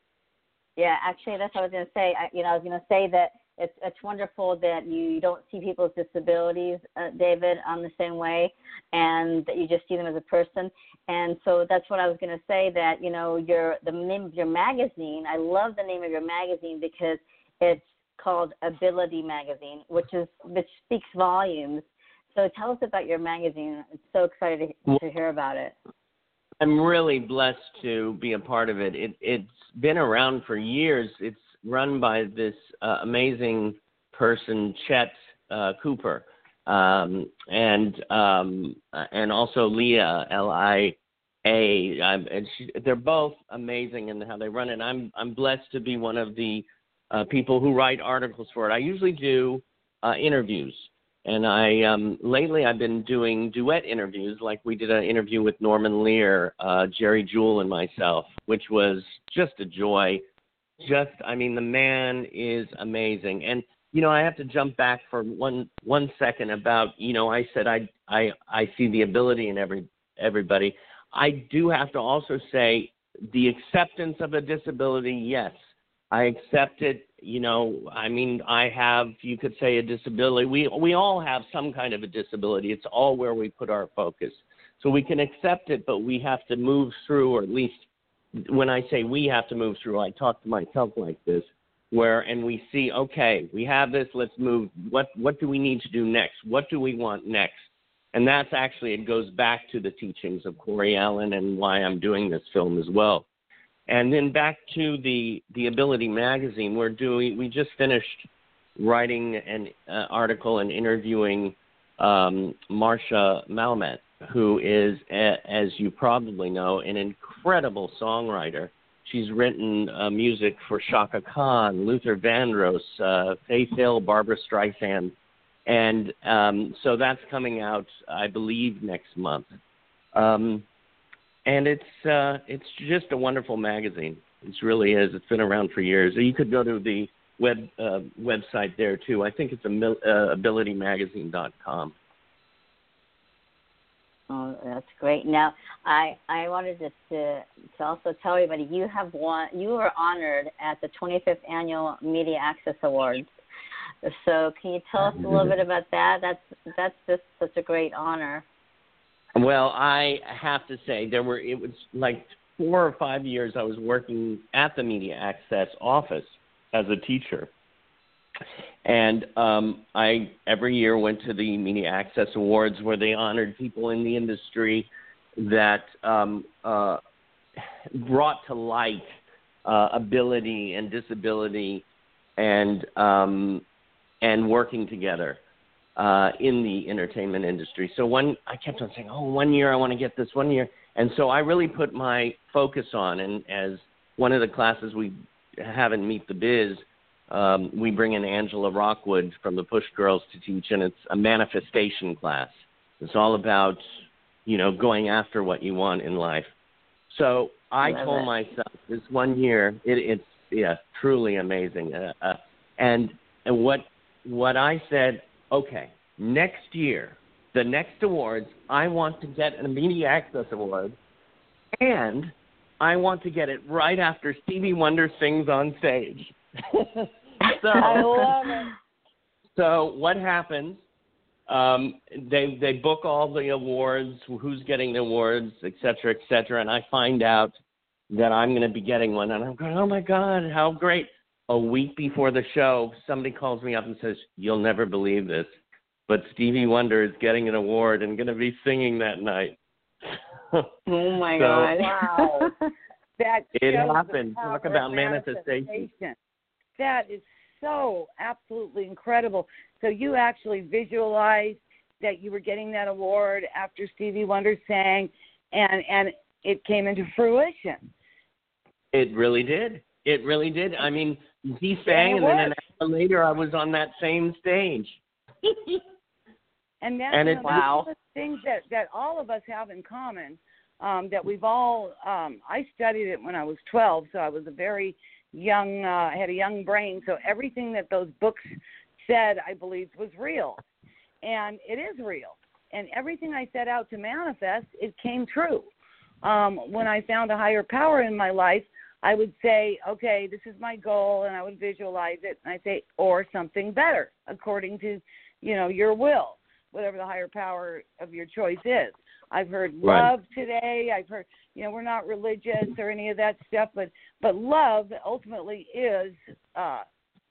Yeah, actually, that's what I was going to say. I, you know, I was going to say that it's it's wonderful that you don't see people's disabilities, uh, David, on the same way, and that you just see them as a person. And so that's what I was going to say. That you know, your the name of your magazine. I love the name of your magazine because it's called Ability Magazine, which is which speaks volumes. So tell us about your magazine. I'm so excited to, to hear about it. I'm really blessed to be a part of it. it. It's been around for years. It's run by this uh, amazing person, Chet uh, Cooper, um, and um, and also Leah, L I A. I'm, and she, they're both amazing in how they run it. I'm I'm blessed to be one of the uh, people who write articles for it. I usually do uh, interviews. And I um, lately I've been doing duet interviews, like we did an interview with Norman Lear, uh, Jerry Jewell, and myself, which was just a joy. Just, I mean, the man is amazing. And you know, I have to jump back for one one second about, you know, I said I I I see the ability in every everybody. I do have to also say the acceptance of a disability. Yes, I accept it. You know, I mean, I have, you could say, a disability. We we all have some kind of a disability. It's all where we put our focus. So we can accept it, but we have to move through, or at least when I say we have to move through, I talk to myself like this, where, and we see, okay, we have this, let's move. What what do we need to do next? What do we want next? And that's actually, it goes back to the teachings of Corey Allen and why I'm doing this film as well. And then back to the, the Ability Magazine, we're doing, we just finished writing an uh, article and interviewing um, Marcia Malmet, who is, a, as you probably know, an incredible songwriter. She's written uh, music for Chaka Khan, Luther Vandross, uh, Faith Hill, Barbara Streisand. And um, so that's coming out, I believe, next month. Um, And it's uh, it's just a wonderful magazine. It really is. It's been around for years. You could go to the web uh, website there too. I think it's uh, ability magazine dot com. Oh, that's great. Now, I I wanted just to to also tell everybody you have won. You were honored at the twenty-fifth Annual Media Access Awards. So, can you tell us a little bit about that? That's that's just such a great honor. Well, I have to say there were, it was like four or five years I was working at the Media Access office as a teacher. And um, I every year went to the Media Access Awards where they honored people in the industry that um, uh, brought to light uh, ability and disability and um, and working together. Uh, in the entertainment industry. So one, I kept on saying, oh, one year I want to get this one year. And so I really put my focus on, and as one of the classes we have in Meet the Biz, um, we bring in Angela Rockwood from the Push Girls to teach, and it's a manifestation class. It's all about, you know, going after what you want in life. So I Love told it. myself this one year, it, it's, yeah, truly amazing. Uh, uh, and, and what what I said, okay, next year, the next awards, I want to get a Media Access Award, and I want to get it right after Stevie Wonder sings on stage. so, I love it. So what happens, um, they they book all the awards, who's getting the awards, et cetera, et cetera, and I find out that I'm going to be getting one, and I'm going, oh, my God, how great. A week before the show, somebody calls me up and says, you'll never believe this, but Stevie Wonder is getting an award and going to be singing that night. Oh, my so, God. Wow. That it shows the happened. power Talk about of manifestation. manifestation. That is so absolutely incredible. So you actually visualized that you were getting that award after Stevie Wonder sang, and, and it came into fruition. It really did. It really did. I mean, he sang, and then an hour later, I was on that same stage. and that's and one it, of wow. the things that, that all of us have in common, um, that we've all, um, I studied it when I was twelve, so I was a very young, uh, I had a young brain, so everything that those books said, I believed was real. And it is real. and everything I set out to manifest, it came true. Um, when I found a higher power in my life, I would say, okay, this is my goal, and I would visualize it, and I'd say, or something better, according to, you know, your will, whatever the higher power of your choice is. I've heard Right. love today. I've heard, you know, we're not religious or any of that stuff, but, but love ultimately is uh,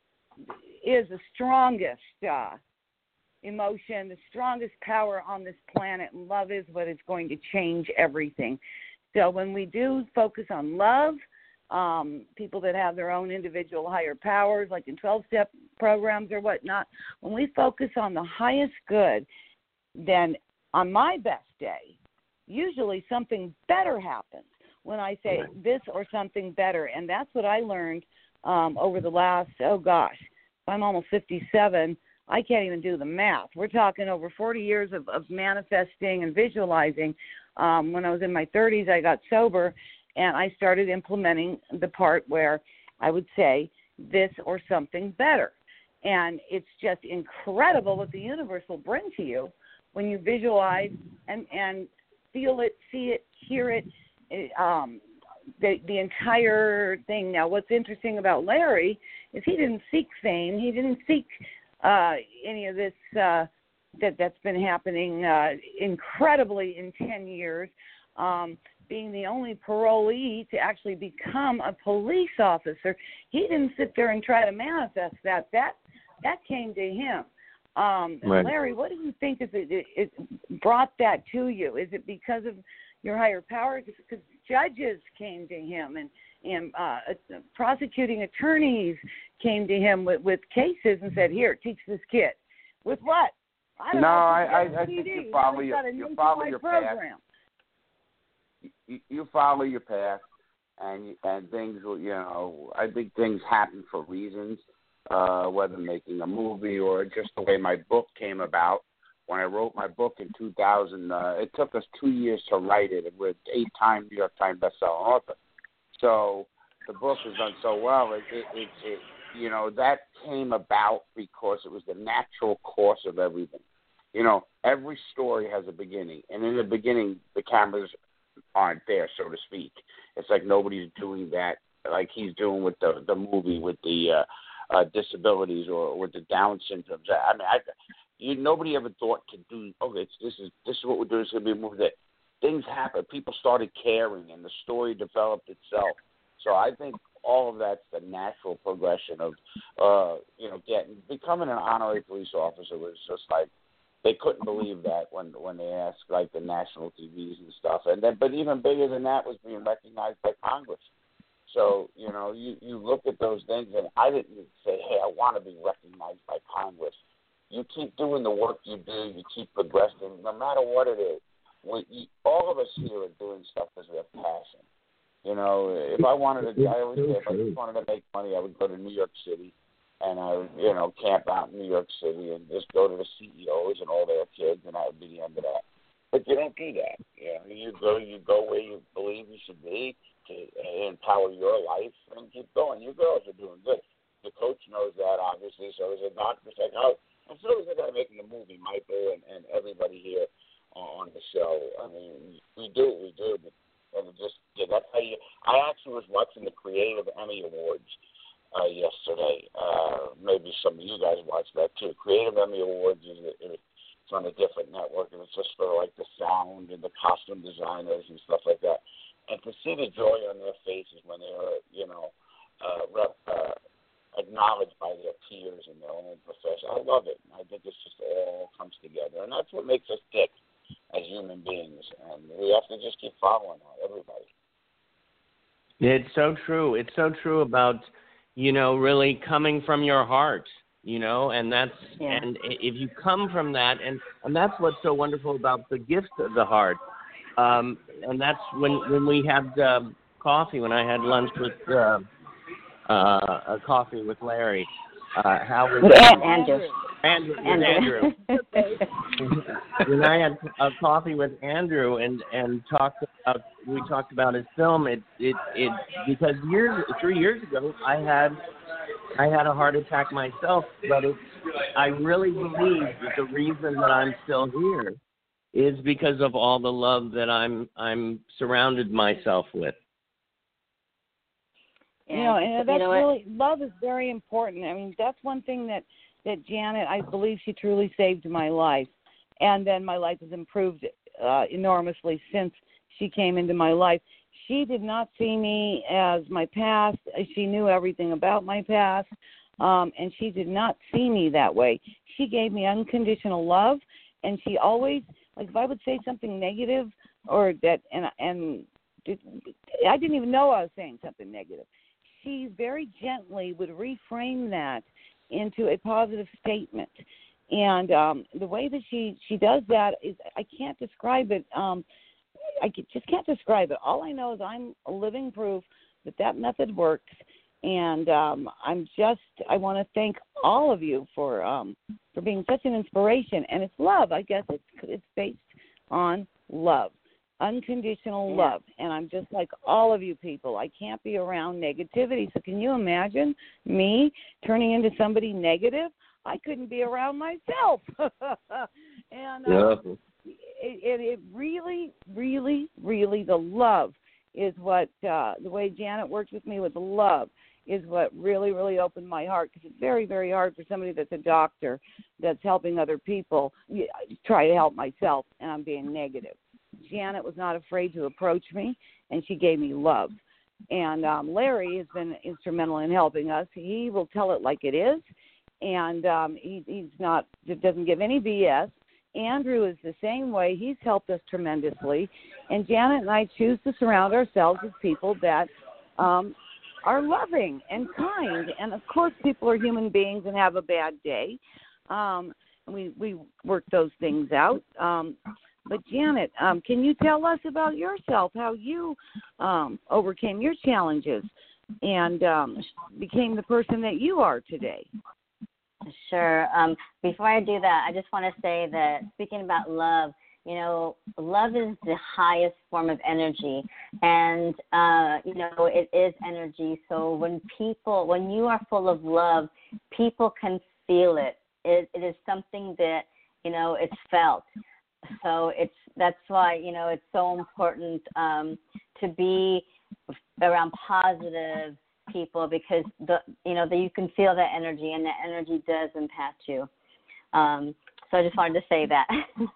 is the strongest uh, emotion, the strongest power on this planet, and love is what is going to change everything. So when we do focus on love, um, people that have their own individual higher powers, like in twelve-step programs or whatnot, when we focus on the highest good, then on my best day, usually something better happens when I say this or something better. And that's what I learned um, over the last, oh gosh, I'm almost fifty-seven. I can't even do the math. We're talking over forty years of, of manifesting and visualizing. Um, when I was in my thirties, I got sober, and I started implementing the part where I would say this or something better. And it's just incredible what the universe will bring to you when you visualize and, and feel it, see it, hear it, um, the, the entire thing. Now, what's interesting about Larry is he didn't seek fame. He didn't seek uh, any of this uh, that, that's been happening uh, incredibly in ten years, um, being the only parolee to actually become a police officer. He didn't sit there and try to manifest that. That, that came to him. Um, Right. Larry, what do you think is it, it, it brought that to you? Is it because of your higher power? Because judges came to him, and, and uh, prosecuting attorneys came to him with, with cases and said, here, teach this kid. With what? I don't No, know. I, I, I think you follow your, you follow your path. You, you follow your path, and and things will, you know, I think things happen for reasons. Uh, whether making a movie or just the way my book came about. When I wrote my book in two thousand, uh, it took us two years to write it. It was eight-time New York Times bestselling author. So the book has done so well. It, it, it, it, you know, that came about because it was the natural course of everything. You know, every story has a beginning, and in the beginning, the cameras aren't there, so to speak. It's like nobody's doing that like he's doing with the the movie with the uh, uh, disabilities or with the Down syndrome. I mean, I, you nobody ever thought to do. Okay, it's, this is this is what we're doing. It's going to be a movie that things happen. People started caring, and the story developed itself. So I think all of that's the natural progression of, uh, you know, getting becoming an honorary police officer was just like they couldn't believe that when when they asked like the national T Vs and stuff. And then, but even bigger than that was being recognized by Congress. So, you know, you, you look at those things, and I didn't say, hey, I want to be recognized by Congress. You keep doing the work you do. You keep progressing, no matter what it is. We, you, all of us here are doing stuff because we have passion. You know, if I wanted to, I always say, if I just wanted to make money, I would go to New York City, and I would, you know, camp out in New York City and just go to the C E Os and all their kids, and that would be the end of that. But you don't do that. You know, you go, you go where you believe you should be to empower your life and keep going. You girls are doing good. The coach knows that, obviously. So is the doctor. Like, how, and so is the guy making the movie, Michael, and, and everybody here on the show. I mean, we do, we do. But, and it just, yeah, that's how you. I actually was watching the Creative Emmy Awards uh, yesterday. Uh, maybe some of you guys watched that too. Creative Emmy Awards is it's on a different network, and it's just for like the sound and the costume designers and stuff like that. And to see the joy on their faces when they are, you know, uh, rep, uh, acknowledged by their peers in their own profession, I love it. I think it's just all comes together, and that's what makes us tick as human beings. And we have to just keep following that, everybody. It's so true. It's so true about, you know, really coming from your heart, you know, and that's, yeah. and if you come from that, and, and that's what's so wonderful about the gift of the heart. Um, and that's when, when we had uh, coffee, when I had lunch with, uh, uh, a coffee with Larry, uh, how was with Andrew. Andrew, with Andrew. When I had a coffee with Andrew and, and talked about, we talked about his film, it, it, it, because years, three years ago, I had, I had a heart attack myself, but it, I really believe that the reason that I'm still here is because of all the love that I'm I'm surrounded myself with. You know, and that's you know really, love is very important. I mean, that's one thing that, that Janet, I believe she truly saved my life. And then my life has improved uh, enormously since she came into my life. She did not see me as my past. She knew everything about my past, um, and she did not see me that way. She gave me unconditional love, and she always, like if I would say something negative or that, and and I didn't even know I was saying something negative, she very gently would reframe that into a positive statement. And um, the way that she, she does that is, I can't describe it. Um, I just can't describe it. All I know is I'm a living proof that that method works. And um, I'm just, I want to thank all of you for um, for being such an inspiration. And it's love. I guess it's it's based on love, unconditional yeah. love. And I'm just like all of you people. I can't be around negativity. So can you imagine me turning into somebody negative? I couldn't be around myself. and um, Yeah. it, it, it really, really, really, the love is what, uh, the way Janet worked with me with the love is what really, really opened my heart, because it's very, very hard for somebody that's a doctor that's helping other people try to help myself, and I'm being negative. Janet was not afraid to approach me, and she gave me love. And um, Larry has been instrumental in helping us. He will tell it like it is. And um, he, he's not, doesn't give any B S. Andrew is the same way. He's helped us tremendously. And Janet and I choose to surround ourselves with people that um, are loving and kind. And, of course, people are human beings and have a bad day. Um, and we, we work those things out. Um, but, Janet, um, can you tell us about yourself, how you um, overcame your challenges and um, became the person that you are today? Sure. Um, before I do that, I just want to say that speaking about love, you know, love is the highest form of energy, and, uh, you know, it is energy. So when people, when you are full of love, people can feel it. It, it is something that, you know, it's felt. So it's, that's why, you know, it's so important um, to be around positive people, because the you know that you can feel that energy, and that energy does impact you. Um, so I just wanted to say that.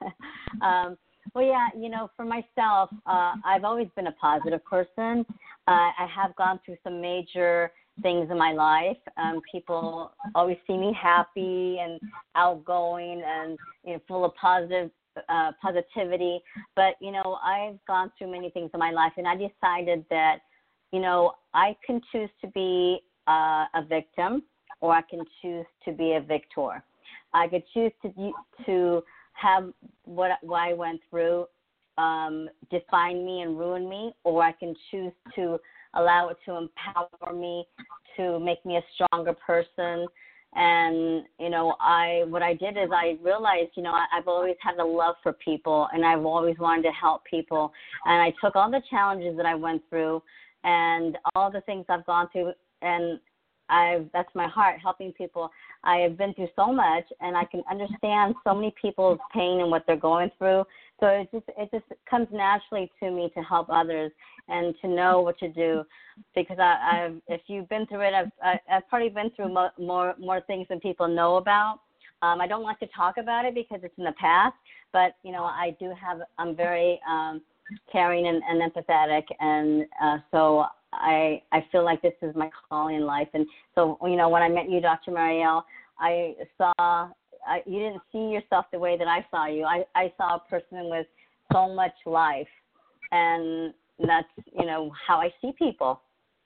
um, well, yeah, you know, for myself, uh, I've always been a positive person. Uh, I have gone through some major things in my life. Um, people always see me happy and outgoing and, you know, full of positive uh, positivity. But you know, I've gone through many things in my life, and I decided that, you know, I can choose to be uh, a victim, or I can choose to be a victor. I could choose to to have what, what I went through um, define me and ruin me, or I can choose to allow it to empower me, to make me a stronger person. And, you know, I what I did is I realized, you know, I, I've always had a love for people, and I've always wanted to help people. And I took all the challenges that I went through and all the things I've gone through, and I've, that's my heart, helping people. I have been through so much, and I can understand so many people's pain and what they're going through. So it just it just comes naturally to me to help others and to know what to do, because I, I've if you've been through it, I've I, I've probably been through mo- more more things than people know about. Um, I don't like to talk about it because it's in the past, but you know, I do have. I'm very um, caring and, and empathetic, and uh, so I I feel like this is my calling in life. And so, you know, when I met you, Doctor Marielle, I saw I, you didn't see yourself the way that I saw you. I, I saw a person with so much life, and that's, you know, how I see people.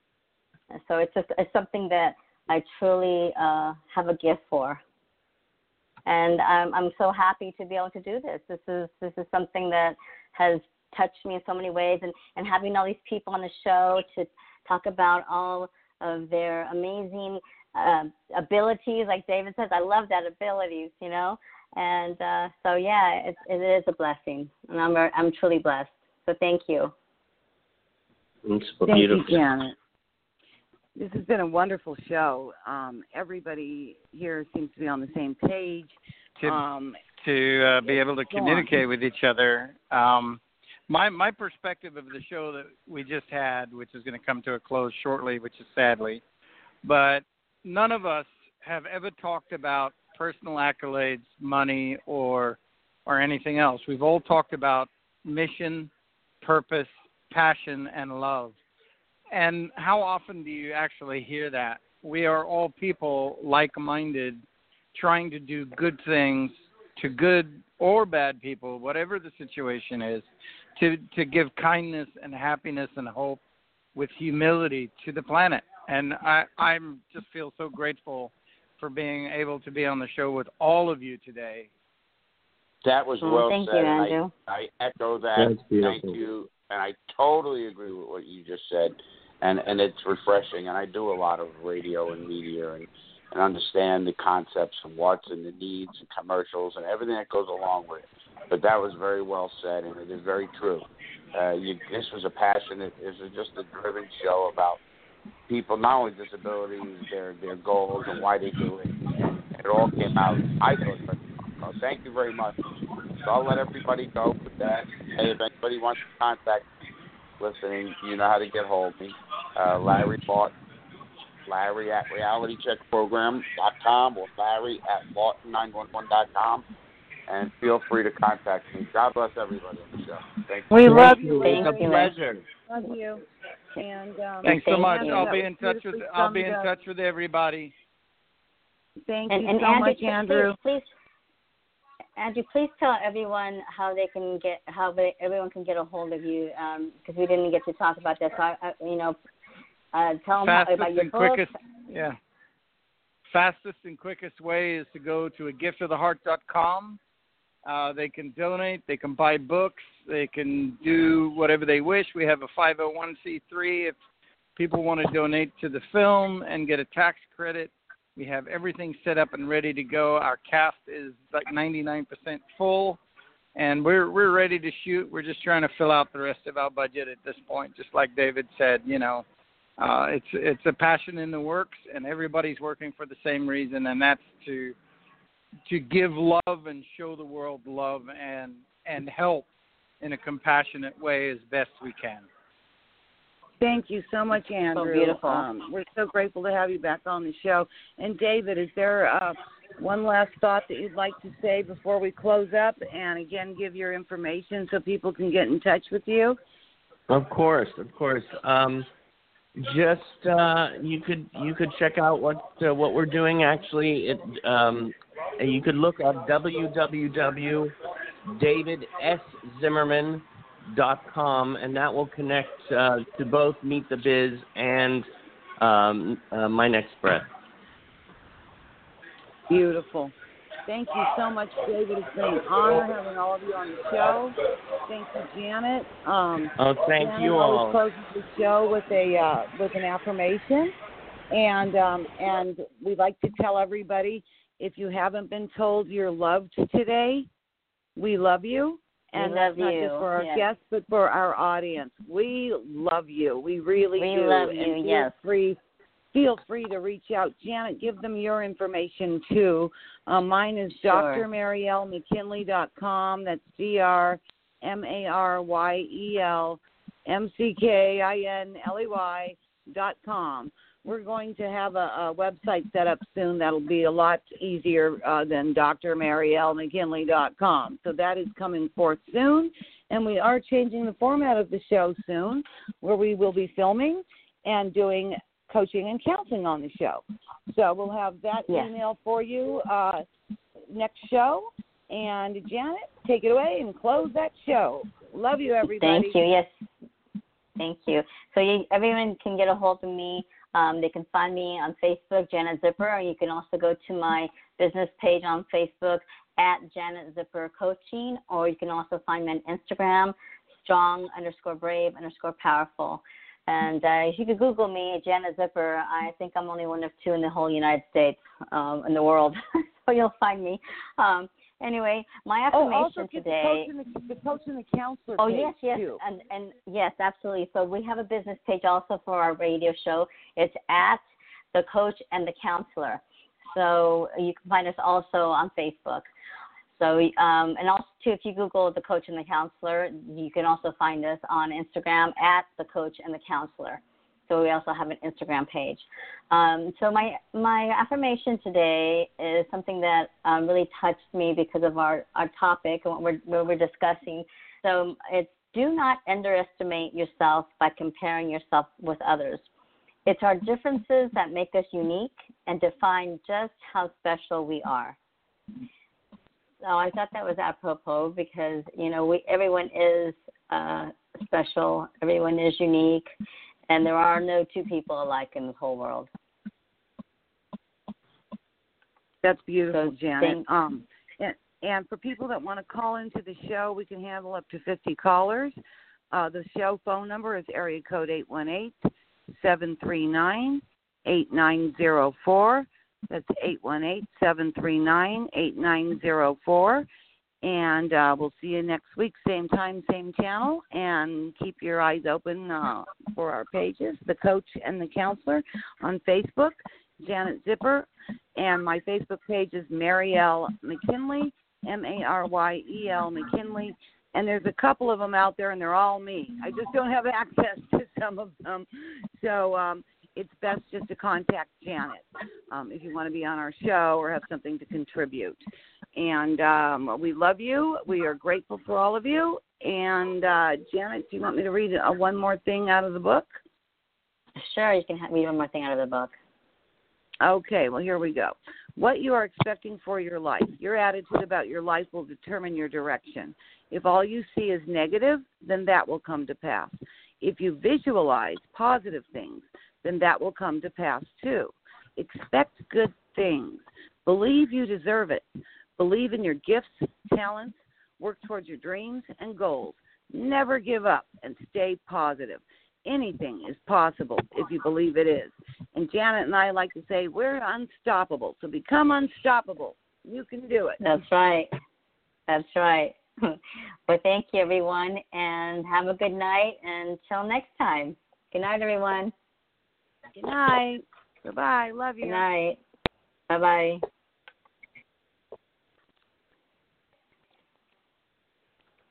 And so it's just it's something that I truly uh, have a gift for. And I'm I'm so happy to be able to do this. This is this is something that has touched me in so many ways, and, and having all these people on the show to talk about all of their amazing uh, abilities, like David says, I love that, abilities, you know. And uh, so yeah, it, it is a blessing, and I'm I'm truly blessed. So thank you. It's thank beautiful. you, Janet. This has been a wonderful show. Um, everybody here seems to be on the same page. Can, um, to uh, be able to communicate with each other. Um, my my perspective of the show that we just had, which is going to come to a close shortly, which is sadly, but none of us have ever talked about personal accolades, money, or or anything else. We've all talked about mission, purpose, passion, and love. And how often do you actually hear that? We are all people like-minded, trying to do good things to good or bad people, whatever the situation is, to, to give kindness and happiness and hope with humility to the planet. And I I'm just feel so grateful for being able to be on the show with all of you today. That was Oh, well thank said. you, and Andrew. I, I echo that. That's beautiful. Thank you. And I totally agree with what you just said. And and it's refreshing. And I do a lot of radio and media and, and understand the concepts and what's and the needs and commercials and everything that goes along with it. But that was very well said, and it is very true. Uh, you, this was a passionate, this was just a driven show about people, not only disabilities, their their goals and why they do it. And it all came out, I thought, very well. Thank you very much. So I'll let everybody go with that. Hey, if anybody wants to contact listening, you know how to get hold of me. Uh, Larry Lawton, Larry at reality check program dot com or Larry at Lawton nine one one dot com. And feel free to contact me. God bless everybody on the show. Thank you. We Thank love you. you. It's Thank a you. pleasure. Love you. And um, Thanks so Thank much. you. I'll be in touch with I'll be in Summed up. touch with everybody. Thank And, you and so Andrew, much, please- Andrew. Please, Andrew, please tell everyone how they can get how they, everyone can get a hold of you, because we didn't get to talk about that. So I, I, you know, uh, tell them how, Fastest about your and book. quickest, yeah. Fastest and quickest way is to go to a gift of the heart dot com. Uh, they can donate. They can buy books. They can do whatever they wish. We have a five oh one c three if people want to donate to the film and get a tax credit. We have everything set up and ready to go. Our cast is like ninety-nine percent full, and we're we're ready to shoot. We're just trying to fill out the rest of our budget at this point. Just like David said, you know, uh, it's it's a passion in the works, and everybody's working for the same reason, and that's to to give love and show the world love and and help in a compassionate way as best we can. Thank you so much, Andrew. So beautiful. Um, we're so grateful to have you back on the show. And David, is there uh, one last thought that you'd like to say before we close up? And again, give your information so people can get in touch with you. Of course, of course. Um, just uh, you could you could check out what uh, what we're doing. Actually, it um, you could look up w w w dot david s zimmerman dot com, and that will connect uh, to both Meet the Biz and um, uh, My Next Breath. Beautiful. Thank you so much, David. It's been an honor having all of you on the show. Thank you, Janet. Um, Oh, thank Janet you always all. closes the show with a uh, with an affirmation, and um, and we like to tell everybody, if you haven't been told you're loved today, we love you. And We love that's not you. just for our Yes. guests, but for our audience. We love you. We really We do. love and you, feel yes. Free, feel free to reach out. Janet, give them your information, too. Uh, mine is Sure. D R Marielle McKinley dot com. That's D R M A R Y E L M C K I N L E Y dot com. We're going to have a, a website set up soon that'll be a lot easier uh, than D R Marielle McKinley dot com. So that is coming forth soon. And we are changing the format of the show soon, where we will be filming and doing coaching and counseling on the show. So we'll have that Yes. email for you uh, next show. And Janet, take it away and close that show. Love you, everybody. Thank you. Yes. Thank you. So you, everyone can get a hold of me. Um, they can find me on Facebook, Janet Zipper, or you can also go to my business page on Facebook at Janet Zipper Coaching, or you can also find me on Instagram, strong underscore brave underscore powerful. And uh, if you could Google me, Janet Zipper, I think I'm only one of two in the whole United States, um, in the world, so you'll find me. Um, Anyway, my affirmation oh, also get today. The coach, and the, the coach and the counselor Oh, page yes, yes, too. and and yes, absolutely. So we have a business page also for our radio show. It's at the coach and the counselor. So you can find us also on Facebook. So, um, and also too, if you Google the Coach and the Counselor, you can also find us on Instagram at the Coach and the Counselor. So we also have an Instagram page. Um, so my my affirmation today is something that um, really touched me because of our, our topic and what we're, what we're discussing. So it's, do not underestimate yourself by comparing yourself with others. It's our differences that make us unique and define just how special we are. So I thought that was apropos because, you know, we everyone is uh, special, everyone is unique, and there are no two people alike in this whole world. That's beautiful, So Janet. thank- Um, and, and for people that want to call into the show, we can handle up to fifty callers. Uh, the show phone number is area code eight one eight, seven three nine, eight nine zero four. That's eight one eight, seven three nine, eight nine zero four. And uh, we'll see you next week, same time, same channel. And keep your eyes open uh, for our pages, The Coach and the Counselor on Facebook, Janet Zipper. And my Facebook page is Marielle McKinley, M A R Y E L McKinley. And there's a couple of them out there, and they're all me. I just don't have access to some of them. So um, it's best just to contact Janet um, if you want to be on our show or have something to contribute. And um, we love you. We are grateful for all of you. And, uh, Janet, do you want me to read uh, one more thing out of the book? Sure, you can have, read one more thing out of the book. Okay, well, here we go. What you are expecting for your life. Your attitude about your life will determine your direction. If all you see is negative, then that will come to pass. If you visualize positive things, then that will come to pass too. Expect good things. Believe you deserve it. Believe in your gifts, talents, work towards your dreams and goals. Never give up and stay positive. Anything is possible if you believe it is. And Janet and I like to say we're unstoppable. So become unstoppable. You can do it. That's right. That's right. Well, thank you, everyone, and have a good night. Until next time. Good night, everyone. Good night. Bye-bye. Love you. Good night. Bye-bye.